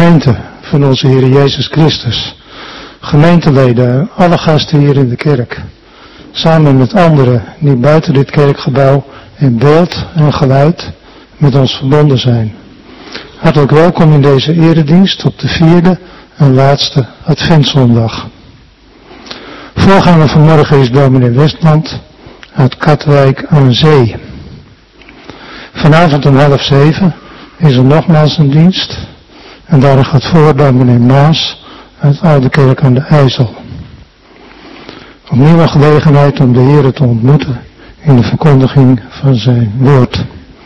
gemeente van onze Heer Jezus Christus, gemeenteleden, alle gasten hier in de kerk, samen met anderen die buiten dit kerkgebouw in beeld en geluid met ons verbonden zijn. Hartelijk welkom in deze eredienst op de 4e en laatste Adventszondag. Voorganger vanmorgen is dominee Westland uit Katwijk aan Zee. Vanavond om 6:30 is er nogmaals een dienst en daar gaat voor dominee Maas uit Oudekerk aan de IJssel. Opnieuw een gelegenheid om de Heer te ontmoeten in de verkondiging van zijn woord.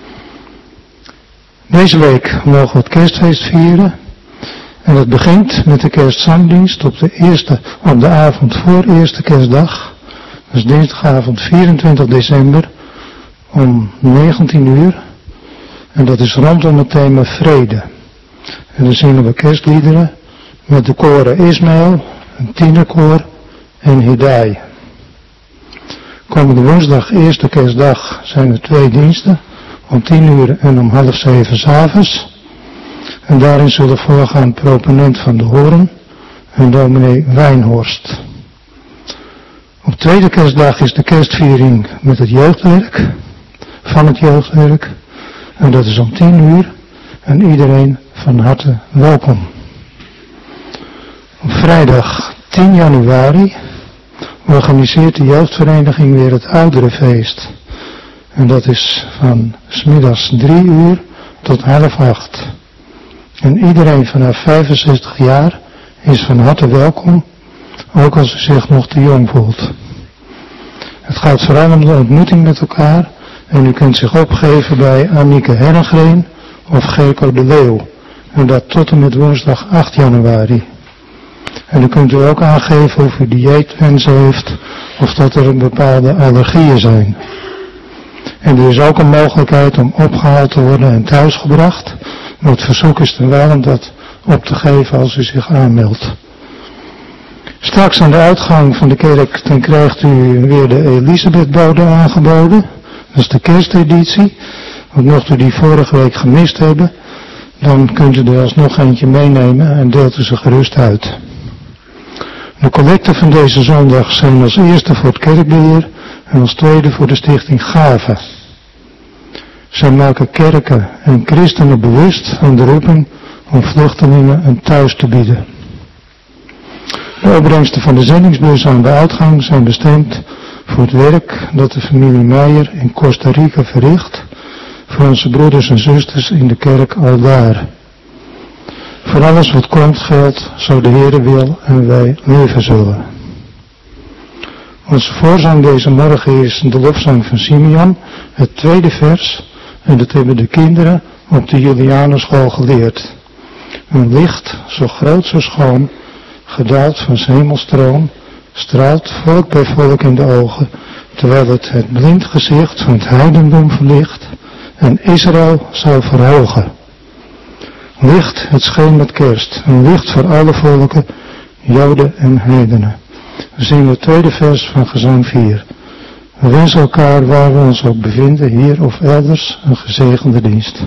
Deze week mogen we het kerstfeest vieren en het begint met de kerstzangdienst op de avond voor eerste kerstdag. Dat is dinsdagavond 24 december om 19 uur en dat is rondom het thema vrede. En dan zingen we kerstliederen met de koren Ismaël, een tienerkoor en Hidai. Komende woensdag, eerste kerstdag, zijn er 2 diensten, om 10 uur en om 6:30 s'avonds. En daarin zullen voorgaan proponent van de Hoorn en dominee Wijnhorst. Op tweede kerstdag is de kerstviering met het jeugdwerk, van het jeugdwerk. En dat is om 10 uur en iedereen van harte welkom. Op vrijdag 10 januari organiseert de jeugdvereniging weer het ouderenfeest. En dat is van 's middags 3 uur tot 7:30. En iedereen vanaf 65 jaar is van harte welkom, ook als u zich nog te jong voelt. Het gaat vooral om de ontmoeting met elkaar en u kunt zich opgeven bij Anneke Herrengreen of Gerco de Leeuw. En dat tot en met woensdag 8 januari. En dan kunt u ook aangeven of u dieetwensen heeft of dat er bepaalde allergieën zijn. En er is ook een mogelijkheid om opgehaald te worden en thuisgebracht. Maar het verzoek is dan wel om dat op te geven als u zich aanmeldt. Straks aan de uitgang van de kerk dan krijgt u weer de Elisabethbode aangeboden. Dat is de kersteditie. Want mocht u die vorige week gemist hebben, dan kunt u er alsnog eentje meenemen en deelt u ze gerust uit. De collecten van deze zondag zijn als eerste voor het kerkbeheer en als tweede voor de stichting Gave. Zij maken kerken en christenen bewust van de roeping om vluchtelingen een thuis te bieden. De opbrengsten van de zendingsbus aan de uitgang zijn bestemd voor het werk dat de familie Meijer in Costa Rica verricht voor onze broeders en zusters in de kerk aldaar. Voor alles wat komt geldt, zo de Heere wil en wij leven zullen. Onze voorzang deze morgen is de lofzang van Simeon, het 2e vers, en dat hebben de kinderen op de Julianenschool geleerd. Een licht, zo groot, zo schoon, gedaald van 's hemels troon, straalt volk bij volk in de ogen, terwijl het blind gezicht van het heidendom verlicht en Israël zal verhogen. Licht, het scheen met kerst, een licht voor alle volken, Joden en heidenen. We zingen het 2e vers van gezang 4. We wensen elkaar, waar we ons ook bevinden, hier of elders, een gezegende dienst.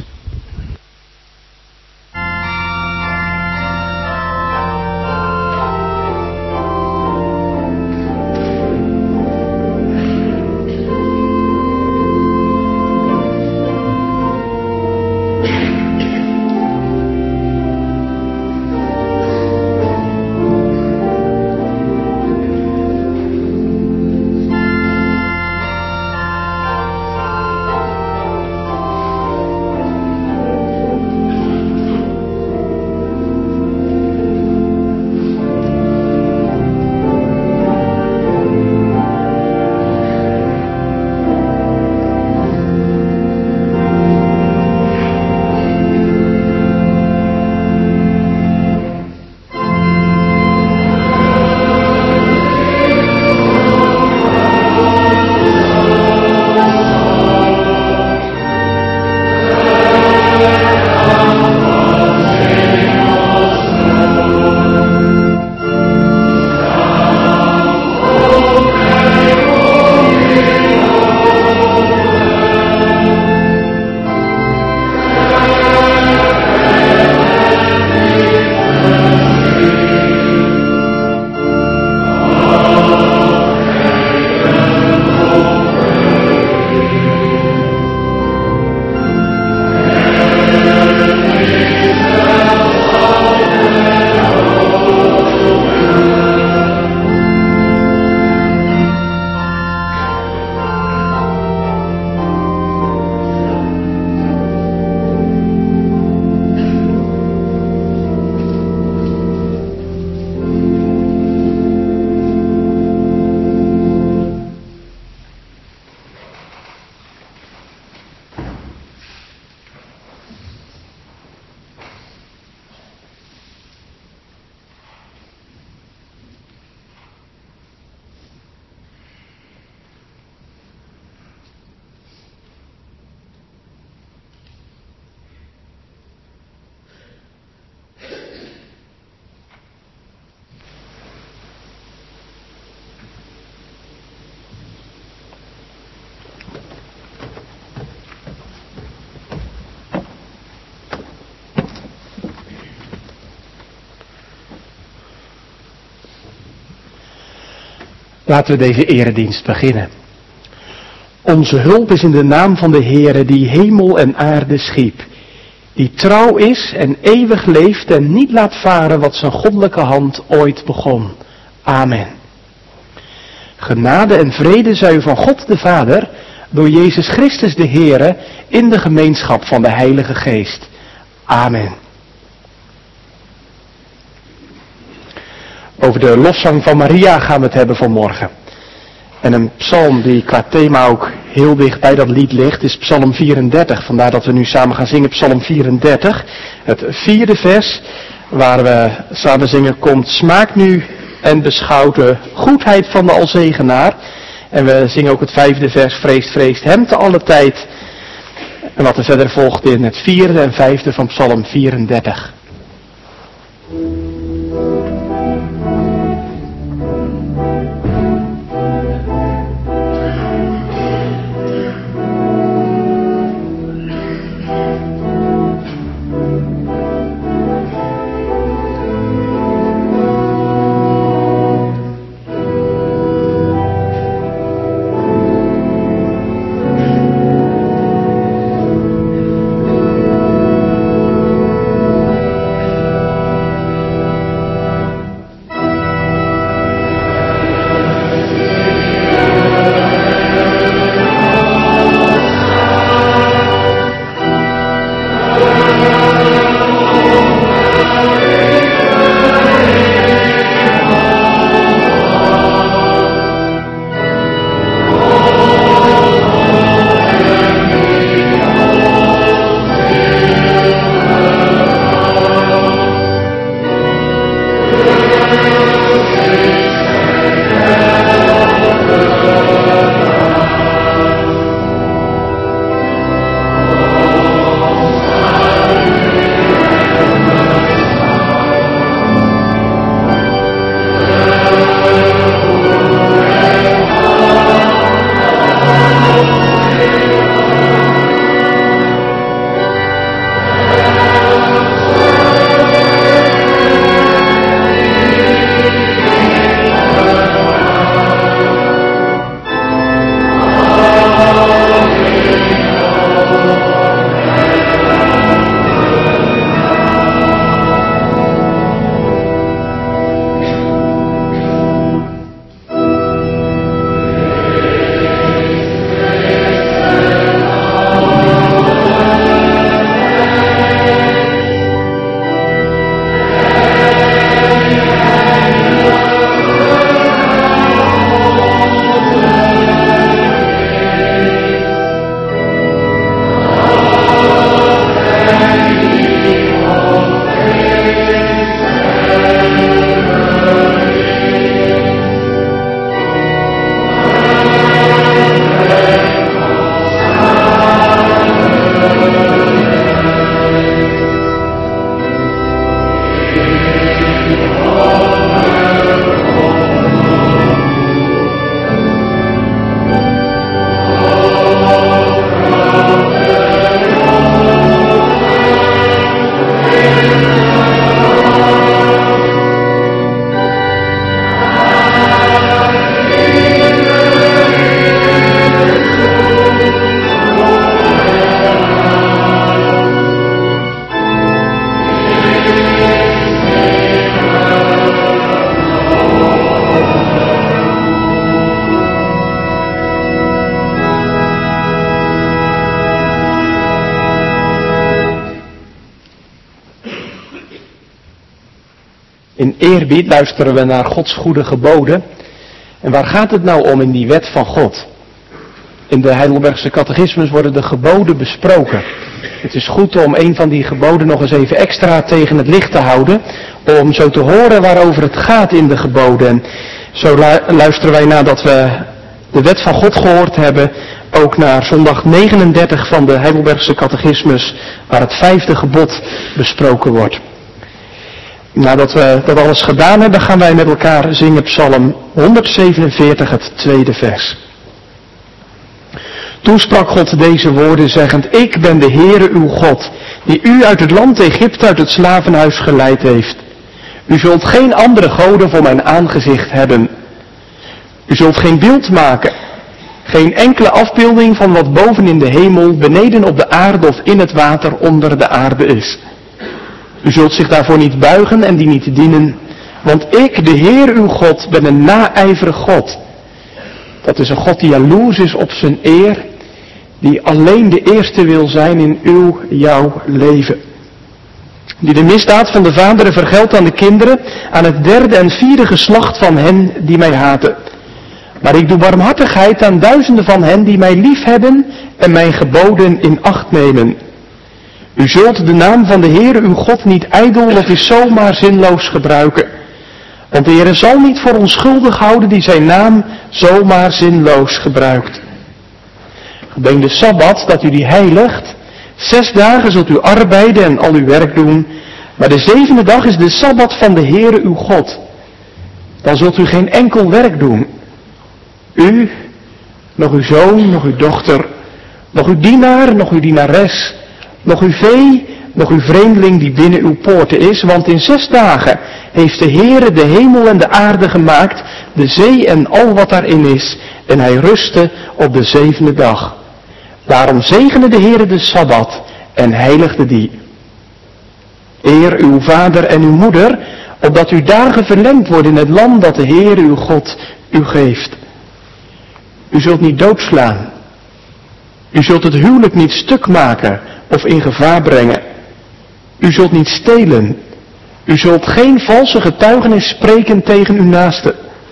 Laten we deze eredienst beginnen. Onze hulp is in de naam van de Heere die hemel en aarde schiep. Die trouw is en eeuwig leeft en niet laat varen wat zijn goddelijke hand ooit begon. Amen. Genade en vrede zij u van God de Vader, door Jezus Christus de Heere, in de gemeenschap van de Heilige Geest. Amen. Over de lofzang van Maria gaan we het hebben vanmorgen. En een psalm die qua thema ook heel dicht bij dat lied ligt, is psalm 34. Vandaar dat we nu samen gaan zingen psalm 34. Het 4e vers, waar we samen zingen, komt smaak nu en beschouw de goedheid van de Alzegenaar. En we zingen ook het 5e vers, vreest hem te alle tijd. En wat er verder volgt in het 4e en 5e van psalm 34. In eerbied luisteren we naar Gods goede geboden. En waar gaat het nou om in die wet van God? In de Heidelbergse catechismus worden de geboden besproken. Het is goed om een van die geboden nog eens even extra tegen het licht te houden. Om zo te horen waarover het gaat in de geboden. En zo luisteren wij nadat we de wet van God gehoord hebben. Ook naar zondag 39 van de Heidelbergse catechismus. Waar het 5e gebod besproken wordt. Nadat we dat alles gedaan hebben, gaan wij met elkaar zingen psalm 147, het 2e vers. Toen sprak God deze woorden zeggend, ik ben de Heere uw God, die u uit het land Egypte, uit het slavenhuis geleid heeft. U zult geen andere goden voor mijn aangezicht hebben. U zult geen beeld maken, geen enkele afbeelding van wat boven in de hemel, beneden op de aarde of in het water onder de aarde is. U zult zich daarvoor niet buigen en die niet dienen, want ik, de Heer uw God, ben een naijverig God. Dat is een God die jaloers is op zijn eer, die alleen de eerste wil zijn in jouw leven. Die de misdaad van de vaderen vergeldt aan de kinderen, aan het derde en vierde geslacht van hen die mij haten. Maar ik doe barmhartigheid aan duizenden van hen die mij liefhebben en mijn geboden in acht nemen. U zult de naam van de Heere uw God niet ijdel of is zomaar zinloos gebruiken. Want de Heere zal niet voor onschuldig houden die zijn naam zomaar zinloos gebruikt. Gedenk de Sabbat dat u die heiligt. 6 dagen zult u arbeiden en al uw werk doen. Maar de 7e dag is de Sabbat van de Heere uw God. Dan zult u geen enkel werk doen. U, nog uw zoon, nog uw dochter, nog uw dienaar, nog uw dienares, nog uw vee, nog uw vreemdeling die binnen uw poorten is. Want in 6 dagen heeft de Heere de hemel en de aarde gemaakt, de zee en al wat daarin is. En hij rustte op de 7e dag. Daarom zegende de Heere de Sabbat en heiligde die. Eer uw vader en uw moeder, opdat uw dagen verlengd worden in het land dat de Heere uw God u geeft. U zult niet doodslaan. U zult het huwelijk niet stuk maken of in gevaar brengen. U zult niet stelen. U zult geen valse getuigenis spreken tegen uw naaste.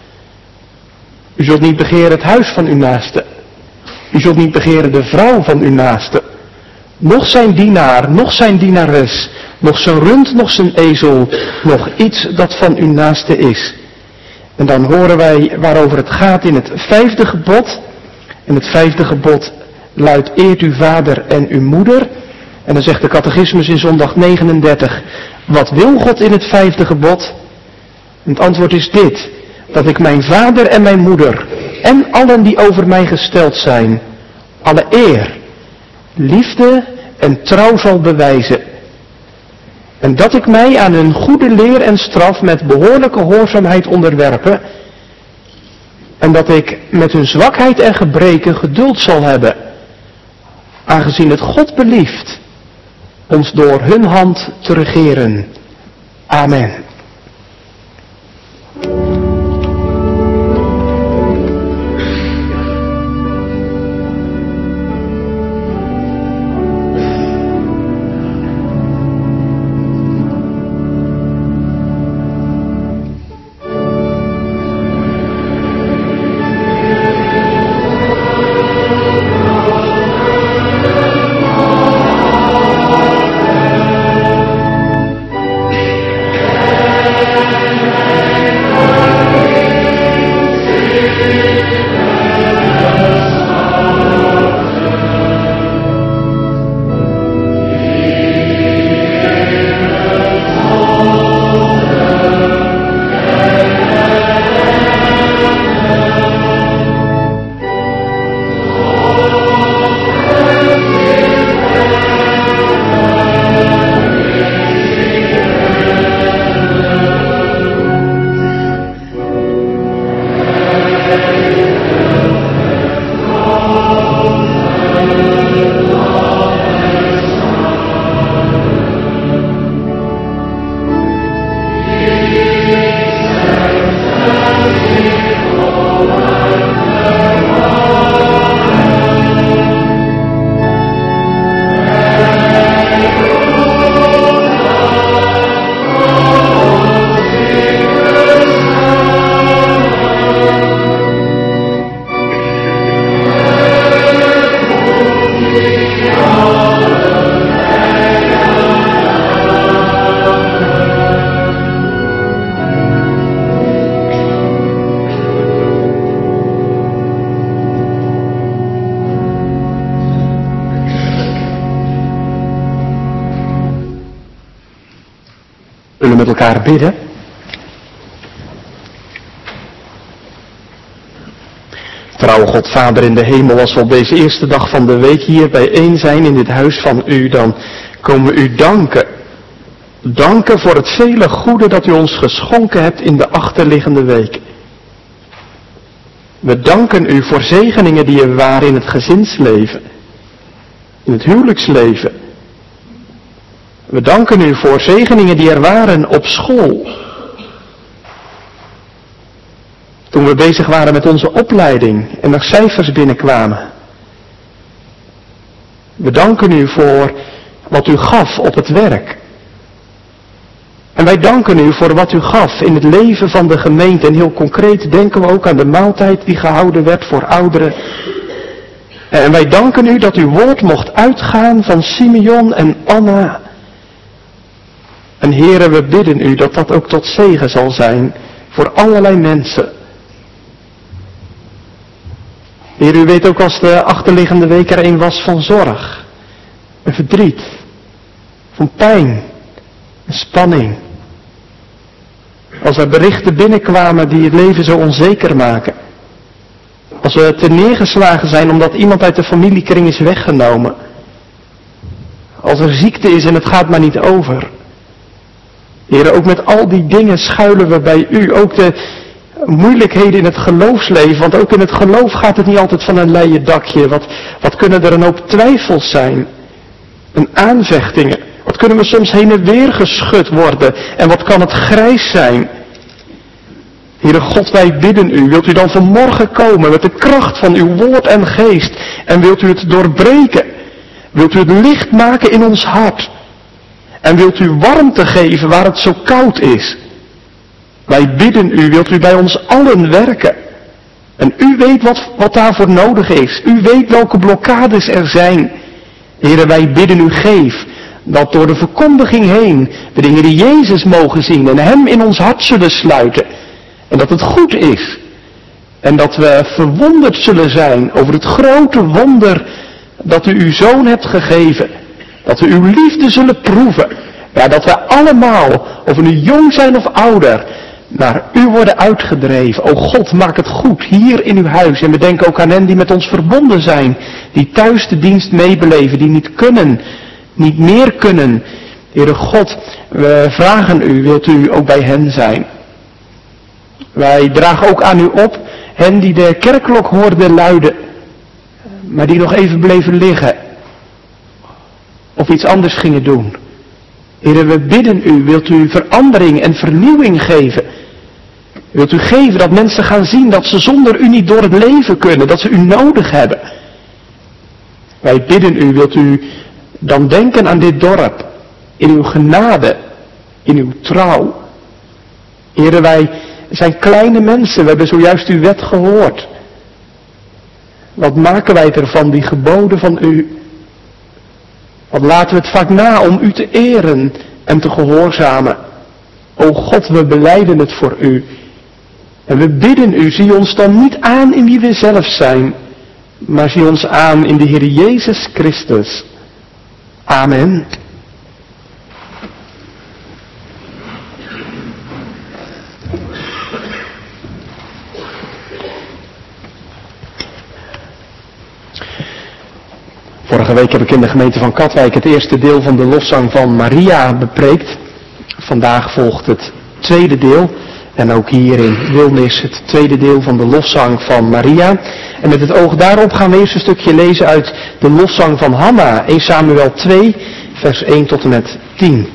U zult niet begeren het huis van uw naaste. U zult niet begeren de vrouw van uw naaste. Nog zijn dienaar, nog zijn dienares, nog zijn rund, nog zijn ezel, nog iets dat van uw naaste is. En dan horen wij waarover het gaat in het 5e gebod. En het 5e gebod luidt: eert uw vader en uw moeder. En dan zegt de catechismus in zondag 39, wat wil God in het 5e gebod? En het antwoord is dit: dat ik mijn vader en mijn moeder en allen die over mij gesteld zijn, alle eer, liefde en trouw zal bewijzen. En dat ik mij aan hun goede leer en straf met behoorlijke gehoorzaamheid onderwerpen. En dat ik met hun zwakheid en gebreken geduld zal hebben. Aangezien het God belieft ons door hun hand te regeren. Amen. Met elkaar bidden. Trouwe God, Vader in de hemel, als we op deze eerste dag van de week hier bijeen zijn in dit huis van u, dan komen we u danken. Danken voor het vele goede dat u ons geschonken hebt in de achterliggende week. We danken u voor zegeningen die er waren in het gezinsleven, in het huwelijksleven. We danken u voor zegeningen die er waren op school. Toen we bezig waren met onze opleiding en er cijfers binnenkwamen. We danken u voor wat u gaf op het werk. En wij danken u voor wat u gaf in het leven van de gemeente. En heel concreet denken we ook aan de maaltijd die gehouden werd voor ouderen. En wij danken u dat uw woord mocht uitgaan van Simeon en Anna. En Heere, we bidden u dat dat ook tot zegen zal zijn voor allerlei mensen. Heer, u weet ook als de achterliggende week er een was van zorg en verdriet, van pijn en spanning. Als er berichten binnenkwamen die het leven zo onzeker maken. Als we te neergeslagen zijn omdat iemand uit de familiekring is weggenomen. Als er ziekte is en het gaat maar niet over. Heer, ook met al die dingen schuilen we bij u. Ook de moeilijkheden in het geloofsleven. Want ook in het geloof gaat het niet altijd van een leien dakje. Wat kunnen er een hoop twijfels zijn? En aanvechtingen. Wat kunnen we soms heen en weer geschud worden? En wat kan het grijs zijn? Heere God, wij bidden u. Wilt u dan vanmorgen komen met de kracht van uw woord en geest? En wilt u het doorbreken? Wilt u het licht maken in ons hart? En wilt u warmte geven waar het zo koud is? Wij bidden u, wilt u bij ons allen werken? En u weet wat daarvoor nodig is. U weet welke blokkades er zijn. Heere, wij bidden u, geef dat door de verkondiging heen we de Heer Jezus mogen zien en hem in ons hart zullen sluiten. En dat het goed is. En dat we verwonderd zullen zijn over het grote wonder dat u uw Zoon hebt gegeven. Dat we uw liefde zullen proeven. Ja, dat we allemaal, of we nu jong zijn of ouder, naar u worden uitgedreven. O God, maak het goed hier in uw huis. En we denken ook aan hen die met ons verbonden zijn. Die thuis de dienst meebeleven, die niet kunnen, niet meer kunnen. Heere God, we vragen u, wilt u ook bij hen zijn? Wij dragen ook aan u op, hen die de kerkklok hoorden luiden, maar die nog even bleven liggen. Of iets anders gingen doen. Heere, we bidden u, wilt u verandering en vernieuwing geven? Wilt u geven dat mensen gaan zien dat ze zonder u niet door het leven kunnen, dat ze u nodig hebben? Wij bidden u, wilt u dan denken aan dit dorp, in uw genade, in uw trouw. Heere, wij zijn kleine mensen, we hebben zojuist uw wet gehoord. Wat maken wij ervan, die geboden van u? Wat laten we het vaak na om u te eren en te gehoorzamen. O God, we belijden het voor u. En we bidden u, zie ons dan niet aan in wie we zelf zijn, maar zie ons aan in de Heer Jezus Christus. Amen. Vorige week heb ik in de gemeente van Katwijk het eerste deel van de lofzang van Maria bepreekt. Vandaag volgt het tweede deel. En ook hier in Wilnis het tweede deel van de lofzang van Maria. En met het oog daarop gaan we eerst een stukje lezen uit de lofzang van Hanna. 1 Samuel 2, vers 1 tot en met 10.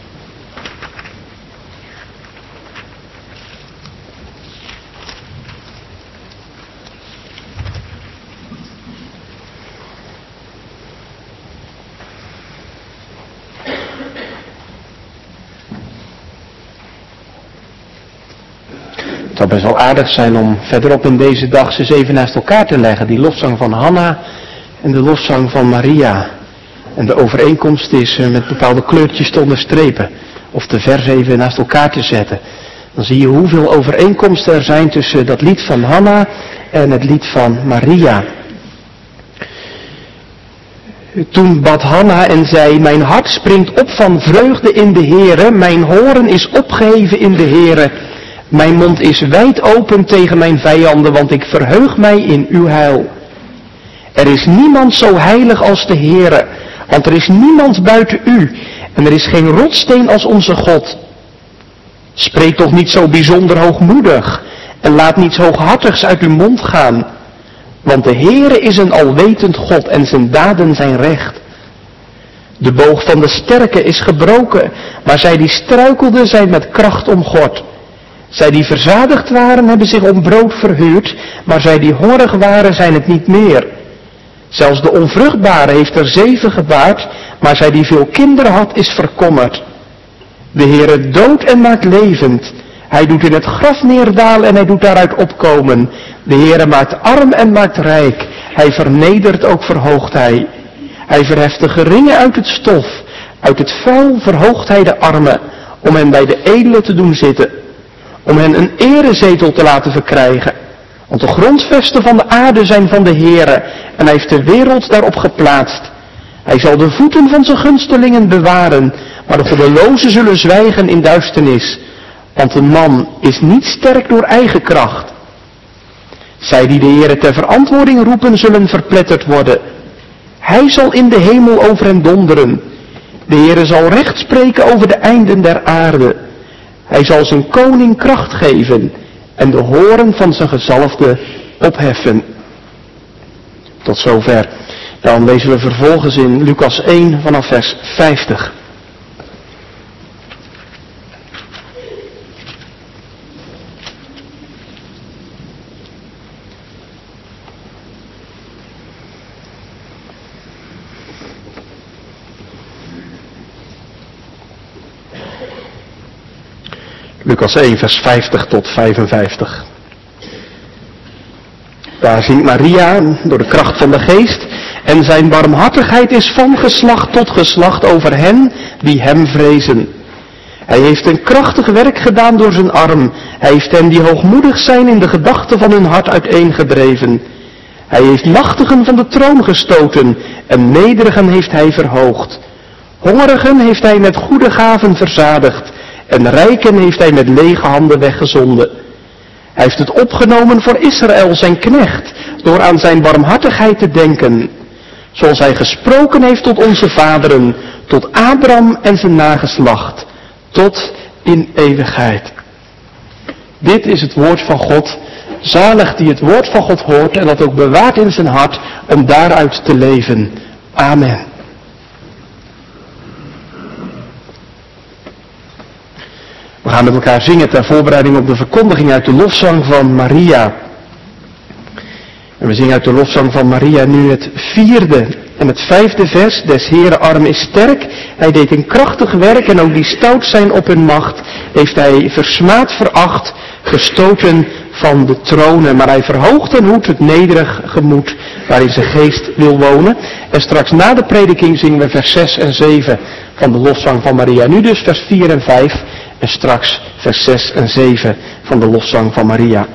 Het zou best wel aardig zijn om verderop in deze dag ze eens even naast elkaar te leggen. Die lofzang van Hanna en de lofzang van Maria. En de overeenkomst is met bepaalde kleurtjes te onderstrepen. Of de vers even naast elkaar te zetten. Dan zie je hoeveel overeenkomsten er zijn tussen dat lied van Hanna en het lied van Maria. Toen bad Hanna en zei, mijn hart springt op van vreugde in de Heere. Mijn horen is opgeheven in de Heere. Mijn mond is wijd open tegen mijn vijanden, want ik verheug mij in uw heil. Er is niemand zo heilig als de Heere, want er is niemand buiten u. En er is geen rotsteen als onze God. Spreek toch niet zo bijzonder hoogmoedig En laat niets hooghartigs uit uw mond gaan. Want de Heere is een alwetend God en zijn daden zijn recht. De boog van de sterke is gebroken, maar zij die struikelden zijn met kracht omgord. Zij die verzadigd waren hebben zich om brood verhuurd, maar zij die hongerig waren zijn het niet meer. Zelfs de onvruchtbare heeft er 7 gebaard, maar zij die veel kinderen had is verkommerd. De Heere doodt en maakt levend. Hij doet in het graf neerdalen en hij doet daaruit opkomen. De Heere maakt arm en maakt rijk. Hij vernedert, ook verhoogt hij. Hij verheft de geringen uit het stof. Uit het vuil verhoogt hij de armen, om hen bij de edelen te doen zitten. Om hen een erezetel te laten verkrijgen. Want de grondvesten van de aarde zijn van de Heere, en hij heeft de wereld daarop geplaatst. Hij zal de voeten van zijn gunstelingen bewaren, maar de goddelozen zullen zwijgen in duisternis. Want een man is niet sterk door eigen kracht. Zij die de Heere ter verantwoording roepen, zullen verpletterd worden. Hij zal in de hemel over hen donderen. De Heere zal recht spreken over de einden der aarde. Hij zal zijn koning kracht geven en de horen van zijn gezalfde opheffen. Tot zover. Dan lezen we vervolgens in Lucas 1 vanaf vers 50. Lucas 1 vers 50 tot 55. Daar zingt Maria door de kracht van de geest. En zijn barmhartigheid is van geslacht tot geslacht over hen die hem vrezen. Hij heeft een krachtig werk gedaan door zijn arm. Hij heeft hen die hoogmoedig zijn in de gedachten van hun hart uiteengedreven. Hij heeft machtigen van de troon gestoten en nederigen heeft hij verhoogd. Hongerigen heeft hij met goede gaven verzadigd en rijken heeft hij met lege handen weggezonden. Hij heeft het opgenomen voor Israël, zijn knecht, door aan zijn barmhartigheid te denken. Zoals hij gesproken heeft tot onze vaderen, tot Abraham en zijn nageslacht, tot in eeuwigheid. Dit is het woord van God. Zalig die het woord van God hoort en dat ook bewaart in zijn hart om daaruit te leven. Amen. We gaan met elkaar zingen ter voorbereiding op de verkondiging uit de lofzang van Maria. En we zingen uit de lofzang van Maria nu het 4e en het 5e vers. Des Heere arm is sterk, hij deed een krachtig werk en ook die stout zijn op hun macht heeft hij versmaad veracht, gestoten van de tronen. Maar hij verhoogt en hoedt het nederig gemoed waarin zijn geest wil wonen. En straks na de prediking zingen we vers 6 en 7 van de lofzang van Maria. Nu dus vers 4 en 5 en straks vers 6 en 7 van de lofzang van Maria.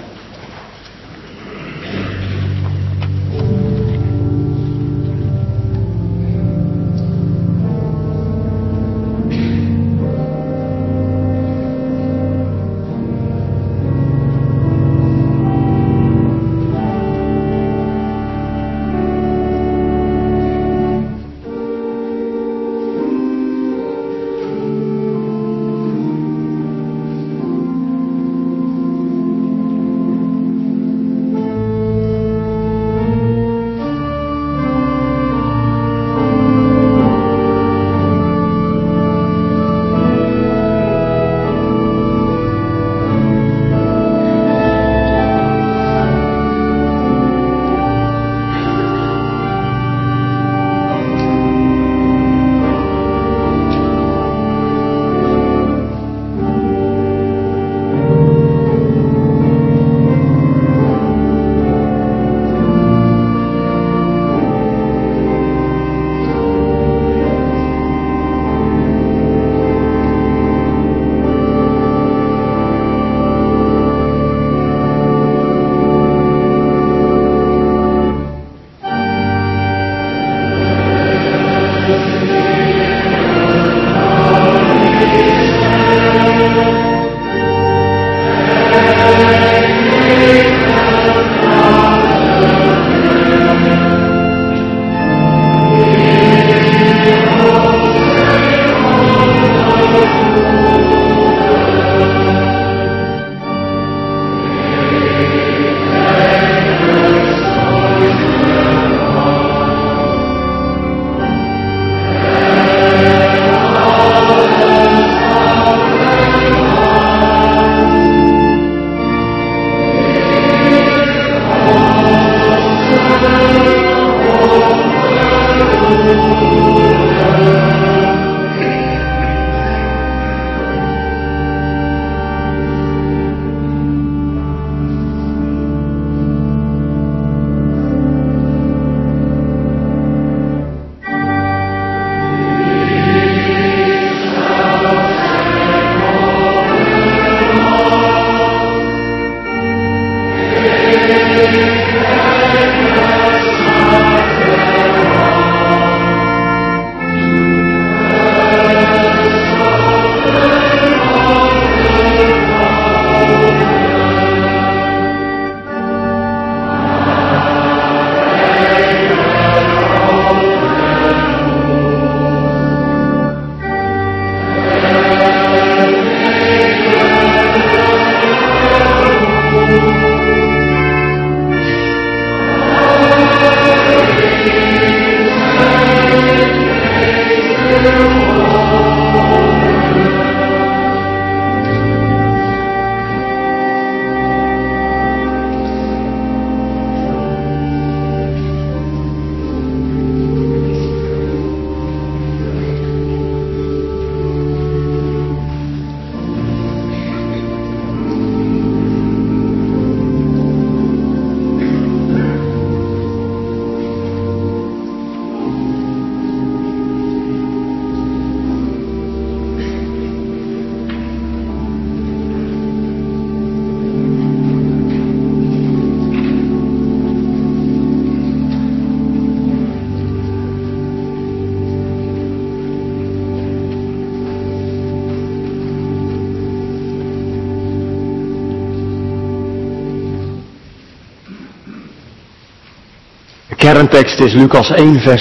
Kerntekst is Lucas 1 vers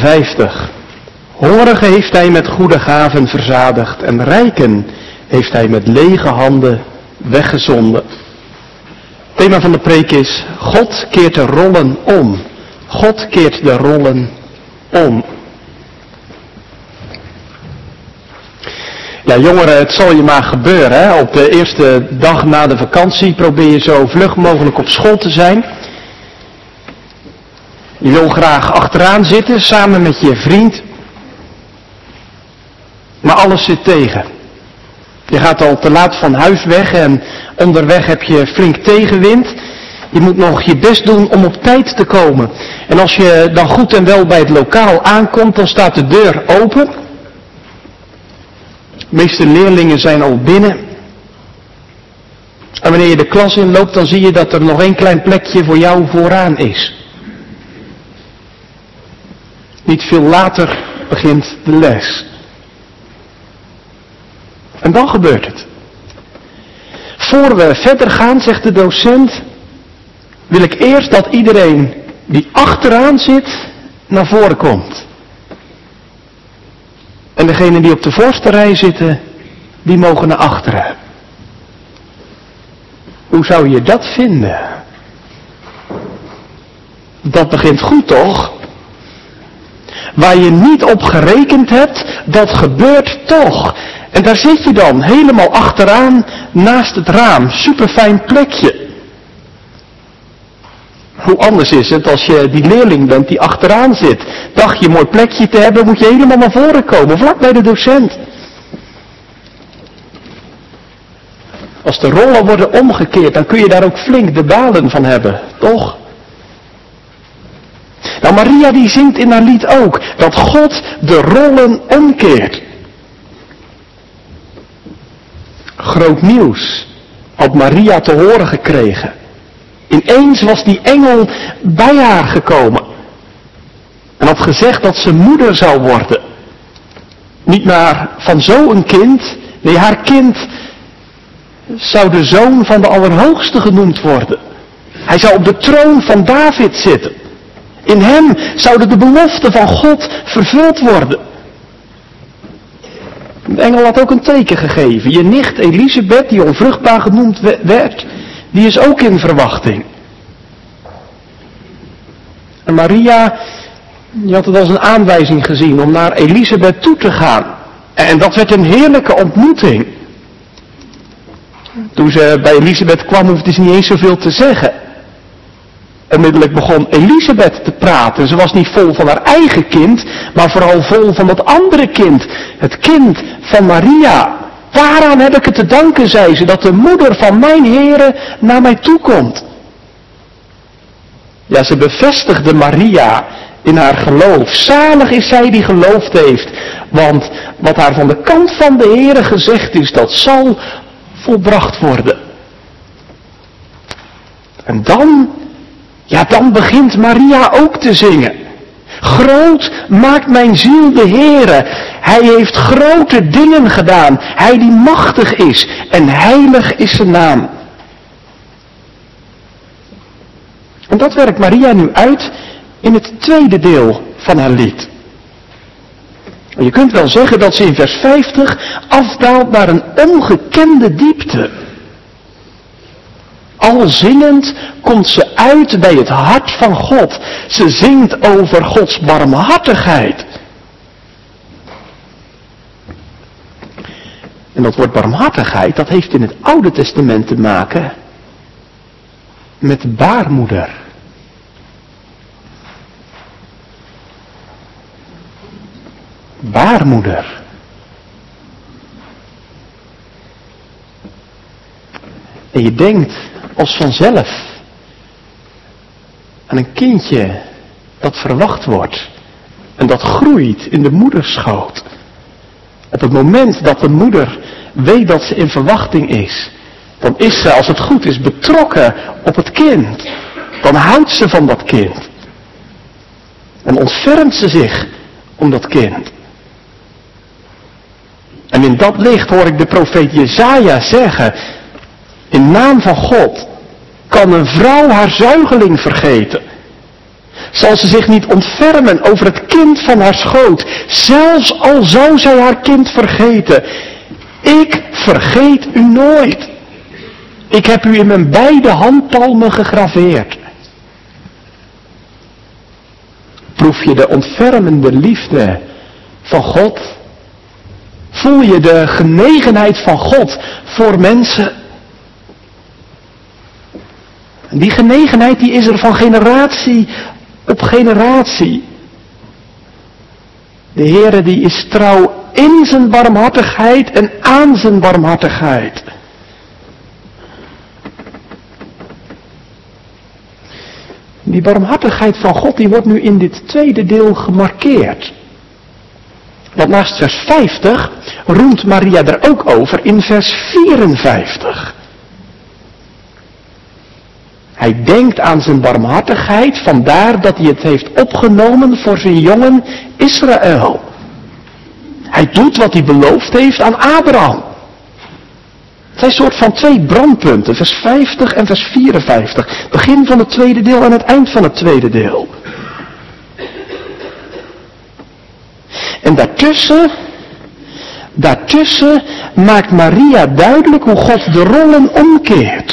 53. Hongerigen heeft hij met goede gaven verzadigd en rijken heeft hij met lege handen weggezonden. Het thema van de preek is: God keert de rollen om. God keert de rollen om. Ja, jongeren, het zal je maar gebeuren. Hè? Op de eerste dag na de vakantie probeer je zo vlug mogelijk op school te zijn. Je wil graag achteraan zitten, samen met je vriend. Maar alles zit tegen. Je gaat al te laat van huis weg en onderweg heb je flink tegenwind. Je moet nog je best doen om op tijd te komen. En als je dan goed en wel bij het lokaal aankomt, dan staat de deur open. De meeste leerlingen zijn al binnen. En wanneer je de klas inloopt, dan zie je dat er nog één klein plekje voor jou vooraan is. Niet veel later begint de les. En dan gebeurt het. Voor we verder gaan, zegt de docent, wil ik eerst dat iedereen die achteraan zit, naar voren komt. En degenen die op de voorste rij zitten, die mogen naar achteren. Hoe zou je dat vinden? Dat begint goed, toch? Waar je niet op gerekend hebt, dat gebeurt toch. En daar zit je dan, helemaal achteraan, naast het raam. Superfijn plekje. Hoe anders is het als je die leerling bent die achteraan zit. Dacht je een mooi plekje te hebben, moet je helemaal naar voren komen, vlak bij de docent. Als de rollen worden omgekeerd, dan kun je daar ook flink de balen van hebben, toch? Nou, Maria die zingt in haar lied ook, dat God de rollen omkeert. Groot nieuws had Maria te horen gekregen. Ineens was die engel bij haar gekomen. En had gezegd dat ze moeder zou worden. Niet maar van zo'n kind, nee, haar kind zou de zoon van de Allerhoogste genoemd worden. Hij zou op de troon van David zitten. In hem zouden de beloften van God vervuld worden. De engel had ook een teken gegeven. Je nicht Elisabeth, die onvruchtbaar genoemd werd, die is ook in verwachting. En Maria, die had het als een aanwijzing gezien om naar Elisabeth toe te gaan. En dat werd een heerlijke ontmoeting. Toen ze bij Elisabeth kwam, hoefde ze niet eens zoveel te zeggen. Onmiddellijk begon Elisabeth te praten. Ze was niet vol van haar eigen kind, maar vooral vol van dat andere kind. Het kind van Maria. Waaraan heb ik het te danken, zei ze, dat de moeder van mijn Heere naar mij toe komt. Ja, ze bevestigde Maria in haar geloof. Zalig is zij die geloofd heeft. Want wat haar van de kant van de Heere gezegd is, dat zal volbracht worden. En dan begint Maria ook te zingen. Groot maakt mijn ziel de Heere. Hij heeft grote dingen gedaan. Hij die machtig is en heilig is zijn naam. En dat werkt Maria nu uit in het tweede deel van haar lied. En je kunt wel zeggen dat ze in vers 50 afdaalt naar een ongekende diepte. Al zingend komt ze uit bij het hart van God. Ze zingt over Gods barmhartigheid. En dat woord barmhartigheid, dat heeft in het Oude Testament te maken met baarmoeder. Baarmoeder. En je denkt als vanzelf aan een kindje dat verwacht wordt en dat groeit in de moederschoot. Op het moment dat de moeder weet dat ze in verwachting is, dan is ze, als het goed is, betrokken op het kind. Dan houdt ze van dat kind. En ontfermt ze zich om dat kind. En in dat licht hoor ik de profeet Jesaja zeggen: in naam van God kan een vrouw haar zuigeling vergeten. Zal ze zich niet ontfermen over het kind van haar schoot, zelfs al zou zij haar kind vergeten. Ik vergeet u nooit. Ik heb u in mijn beide handpalmen gegraveerd. Proef je de ontfermende liefde van God? Voel je de genegenheid van God voor mensen? En die genegenheid die is er van generatie op generatie. De Heere die is trouw in zijn barmhartigheid en aan zijn barmhartigheid. Die barmhartigheid van God die wordt nu in dit tweede deel gemarkeerd. Want naast vers 50 roemt Maria er ook over in vers 54. Hij denkt aan zijn barmhartigheid, vandaar dat hij het heeft opgenomen voor zijn jongen Israël. Hij doet wat hij beloofd heeft aan Abraham. Het zijn een soort van twee brandpunten, vers 50 en vers 54. Begin van het tweede deel en het eind van het tweede deel. En daartussen maakt Maria duidelijk hoe God de rollen omkeert.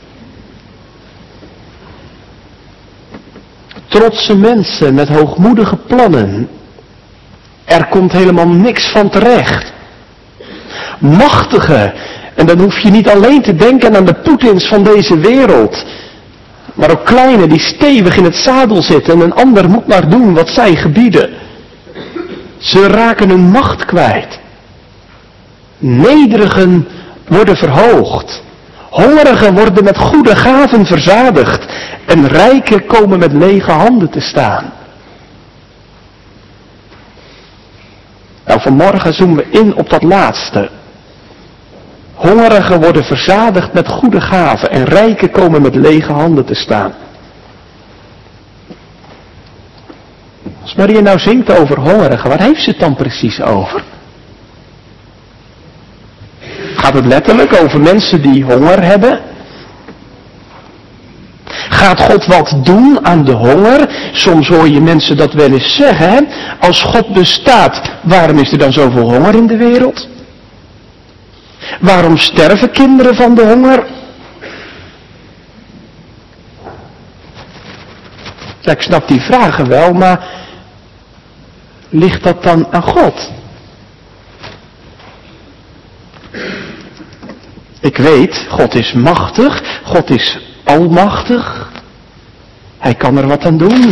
Trotse mensen met hoogmoedige plannen. Er komt helemaal niks van terecht. Machtige, en dan hoef je niet alleen te denken aan de Poetins van deze wereld, maar ook kleine die stevig in het zadel zitten en een ander moet maar doen wat zij gebieden. Ze raken hun macht kwijt. Nederigen worden verhoogd. Hongerigen worden met goede gaven verzadigd. En rijken komen met lege handen te staan. Nou, vanmorgen zoomen we in op dat laatste. Hongerigen worden verzadigd met goede gaven. En rijken komen met lege handen te staan. Als Maria nou zingt over hongerigen, waar heeft ze het dan precies over? Gaat het letterlijk over mensen die honger hebben? Gaat God wat doen aan de honger? Soms hoor je mensen dat wel eens zeggen. Hè? Als God bestaat, waarom is er dan zoveel honger in de wereld? Waarom sterven kinderen van de honger? Ja, ik snap die vragen wel, maar ligt dat dan aan God? Ik weet, God is machtig, God is almachtig. Hij kan er wat aan doen.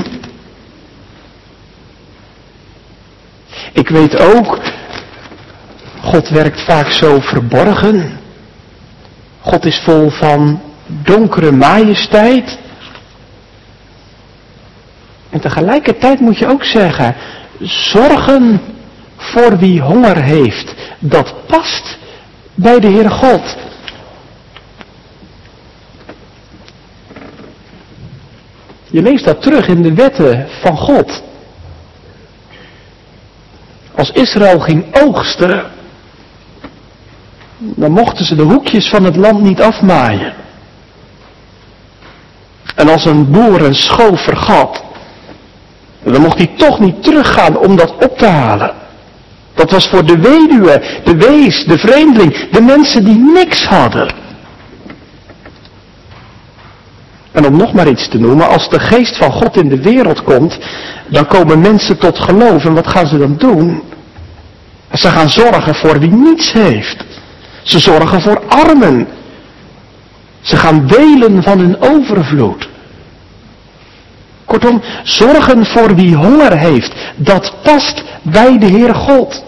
Ik weet ook, God werkt vaak zo verborgen. God is vol van donkere majesteit. En tegelijkertijd moet je ook zeggen, zorgen voor wie honger heeft, dat past bij de Heere God. Je leest dat terug in de wetten van God. Als Israël ging oogsten, dan mochten ze de hoekjes van het land niet afmaaien. En als een boer een schoof vergat, dan mocht hij toch niet teruggaan om dat op te halen. Dat was voor de weduwe, de wees, de vreemdeling, de mensen die niks hadden. En om nog maar iets te noemen, als de geest van God in de wereld komt, dan komen mensen tot geloof. En wat gaan ze dan doen? Ze gaan zorgen voor wie niets heeft. Ze zorgen voor armen. Ze gaan delen van hun overvloed. Kortom, zorgen voor wie honger heeft, dat past bij de Heere God.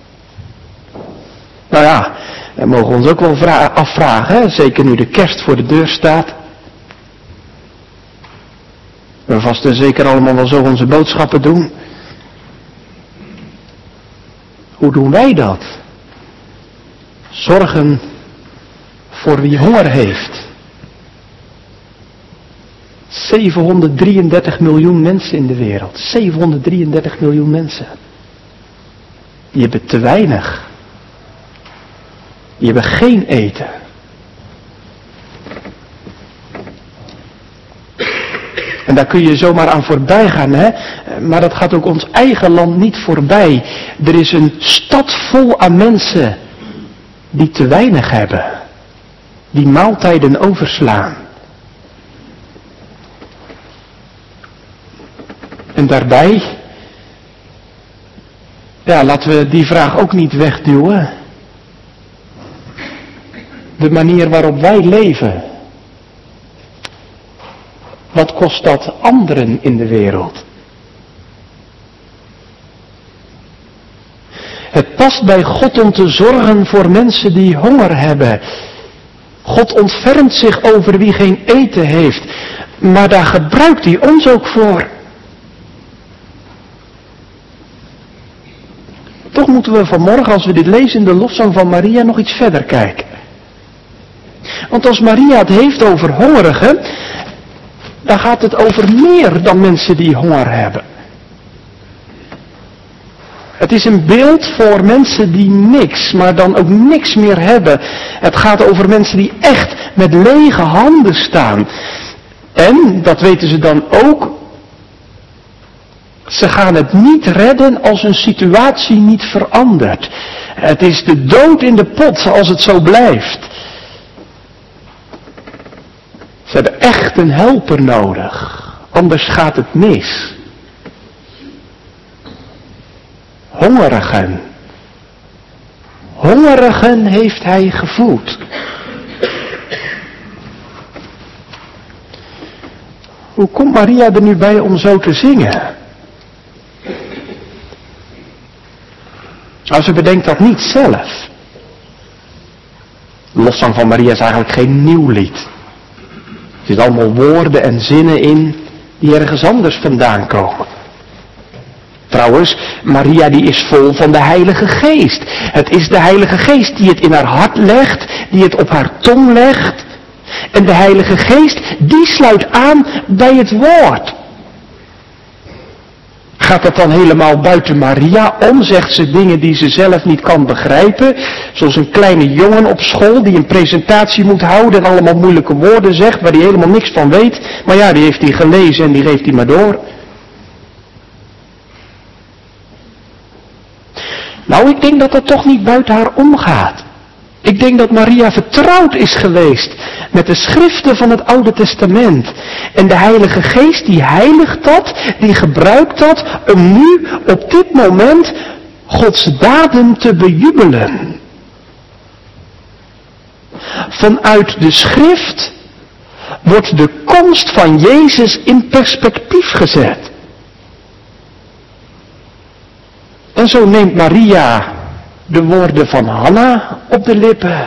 Nou ja, we mogen ons ook wel afvragen, hè? Zeker nu de kerst voor de deur staat. We vast en zeker allemaal wel zo onze boodschappen doen. Hoe doen wij dat? Zorgen voor wie honger heeft. 733 miljoen mensen in de wereld. 733 miljoen mensen. Die hebben te weinig. Die hebben geen eten. En daar kun je zomaar aan voorbij gaan, hè? Maar dat gaat ook ons eigen land niet voorbij. Er is een stad vol aan mensen die te weinig hebben. Die maaltijden overslaan. En daarbij, ja, laten we die vraag ook niet wegduwen. De manier waarop wij leven. Wat kost dat anderen in de wereld? Het past bij God om te zorgen voor mensen die honger hebben. God ontfermt zich over wie geen eten heeft. Maar daar gebruikt hij ons ook voor. Toch moeten we vanmorgen, als we dit lezen in de lofzang van Maria, nog iets verder kijken. Want als Maria het heeft over hongerigen, dan gaat het over meer dan mensen die honger hebben. Het is een beeld voor mensen die niks, maar dan ook niks meer hebben. Het gaat over mensen die echt met lege handen staan. En, dat weten ze dan ook, ze gaan het niet redden als hun situatie niet verandert. Het is de dood in de pot als het zo blijft. Ze hebben echt een helper nodig, anders gaat het mis. Hongerigen. Hongerigen heeft hij gevoed. Hoe komt Maria er nu bij om zo te zingen? Nou, ze bedenkt dat niet zelf. De lofzang van Maria is eigenlijk geen nieuw lied. Er zitten allemaal woorden en zinnen in die ergens anders vandaan komen. Trouwens, Maria die is vol van de Heilige Geest. Het is de Heilige Geest die het in haar hart legt, die het op haar tong legt. En de Heilige Geest, die sluit aan bij het woord. Gaat dat dan helemaal buiten Maria om? Zegt ze dingen die ze zelf niet kan begrijpen? Zoals een kleine jongen op school die een presentatie moet houden en allemaal moeilijke woorden zegt waar hij helemaal niks van weet. Maar ja, die heeft hij gelezen en die geeft hij maar door. Nou, ik denk dat dat toch niet buiten haar omgaat. Ik denk dat Maria vertrouwd is geweest met de schriften van het Oude Testament. En de Heilige Geest die heiligt dat, die gebruikt dat om nu op dit moment Gods daden te bejubelen. Vanuit de schrift wordt de komst van Jezus in perspectief gezet. En zo neemt Maria de woorden van Hanna op de lippen.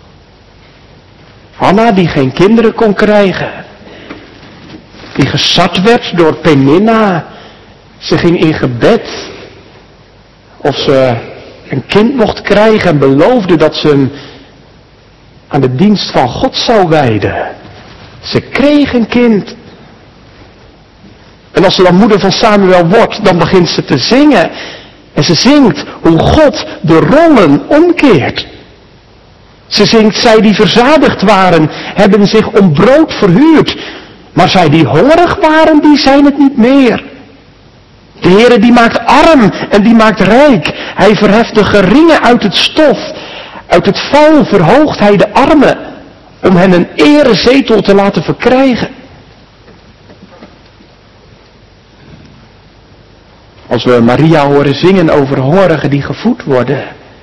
Hanna die geen kinderen kon krijgen. Die gesat werd door Peninna. Ze ging in gebed. Of ze een kind mocht krijgen en beloofde dat ze hem aan de dienst van God zou wijden. Ze kreeg een kind. En als ze dan moeder van Samuel wordt, dan begint ze te zingen. En ze zingt hoe God de rollen omkeert. Ze zingt, zij die verzadigd waren, hebben zich om brood verhuurd. Maar zij die hongerig waren, die zijn het niet meer. De Heere die maakt arm en die maakt rijk. Hij verheft de geringen uit het stof. Uit het vuil verhoogt hij de armen, om hen een erezetel te laten verkrijgen. Als we Maria horen zingen over hongerigen die gevoed worden,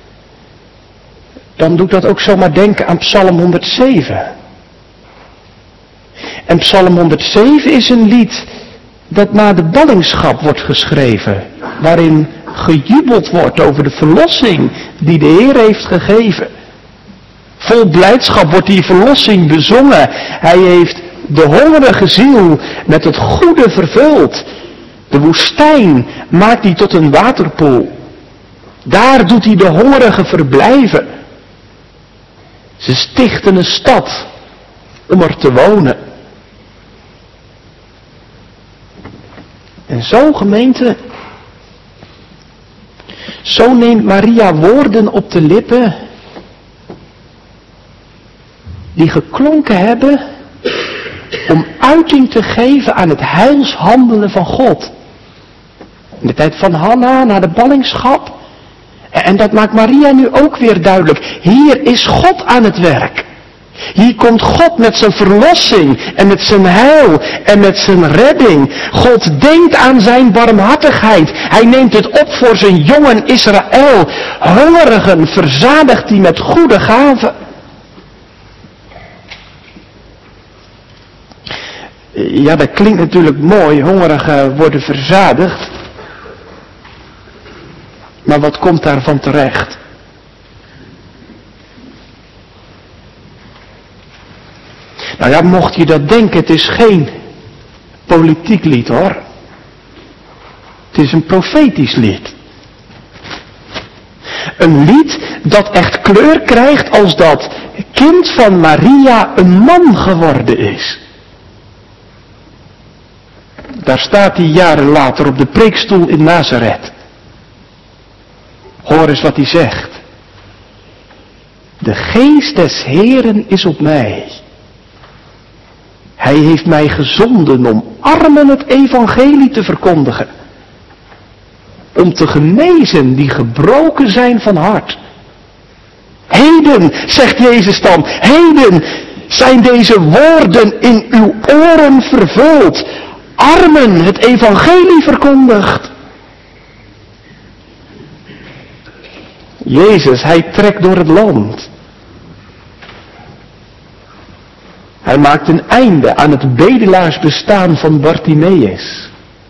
dan doet dat ook zomaar denken aan Psalm 107. En Psalm 107 is een lied dat na de ballingschap wordt geschreven, waarin gejubeld wordt over de verlossing die de Heer heeft gegeven. Vol blijdschap wordt die verlossing bezongen. Hij heeft de hongerige ziel met het goede vervuld. De woestijn maakt hij tot een waterpoel. Daar doet hij de hongerigen verblijven. Ze stichten een stad om er te wonen. En zo, gemeente, zo neemt Maria woorden op de lippen die geklonken hebben om uiting te geven aan het heilshandelen van God. In de tijd van Hanna, na de ballingschap. En dat maakt Maria nu ook weer duidelijk. Hier is God aan het werk. Hier komt God met zijn verlossing en met zijn heil en met zijn redding. God denkt aan zijn barmhartigheid. Hij neemt het op voor zijn jongen Israël. Hongerigen verzadigt hij met goede gaven. Ja, dat klinkt natuurlijk mooi. Hongerigen worden verzadigd. Maar wat komt daarvan terecht? Nou ja, mocht je dat denken, het is geen politiek lied hoor. Het is een profetisch lied. Een lied dat echt kleur krijgt als dat kind van Maria een man geworden is. Daar staat hij jaren later op de preekstoel in Nazareth. Hoor eens wat hij zegt. De geest des Heeren is op mij. Hij heeft mij gezonden om armen het evangelie te verkondigen. Om te genezen die gebroken zijn van hart. Heden, zegt Jezus dan, heden zijn deze woorden in uw oren vervuld. Armen het evangelie verkondigt. Jezus, hij trekt door het land. Hij maakt een einde aan het bedelaarsbestaan van Bartimeus.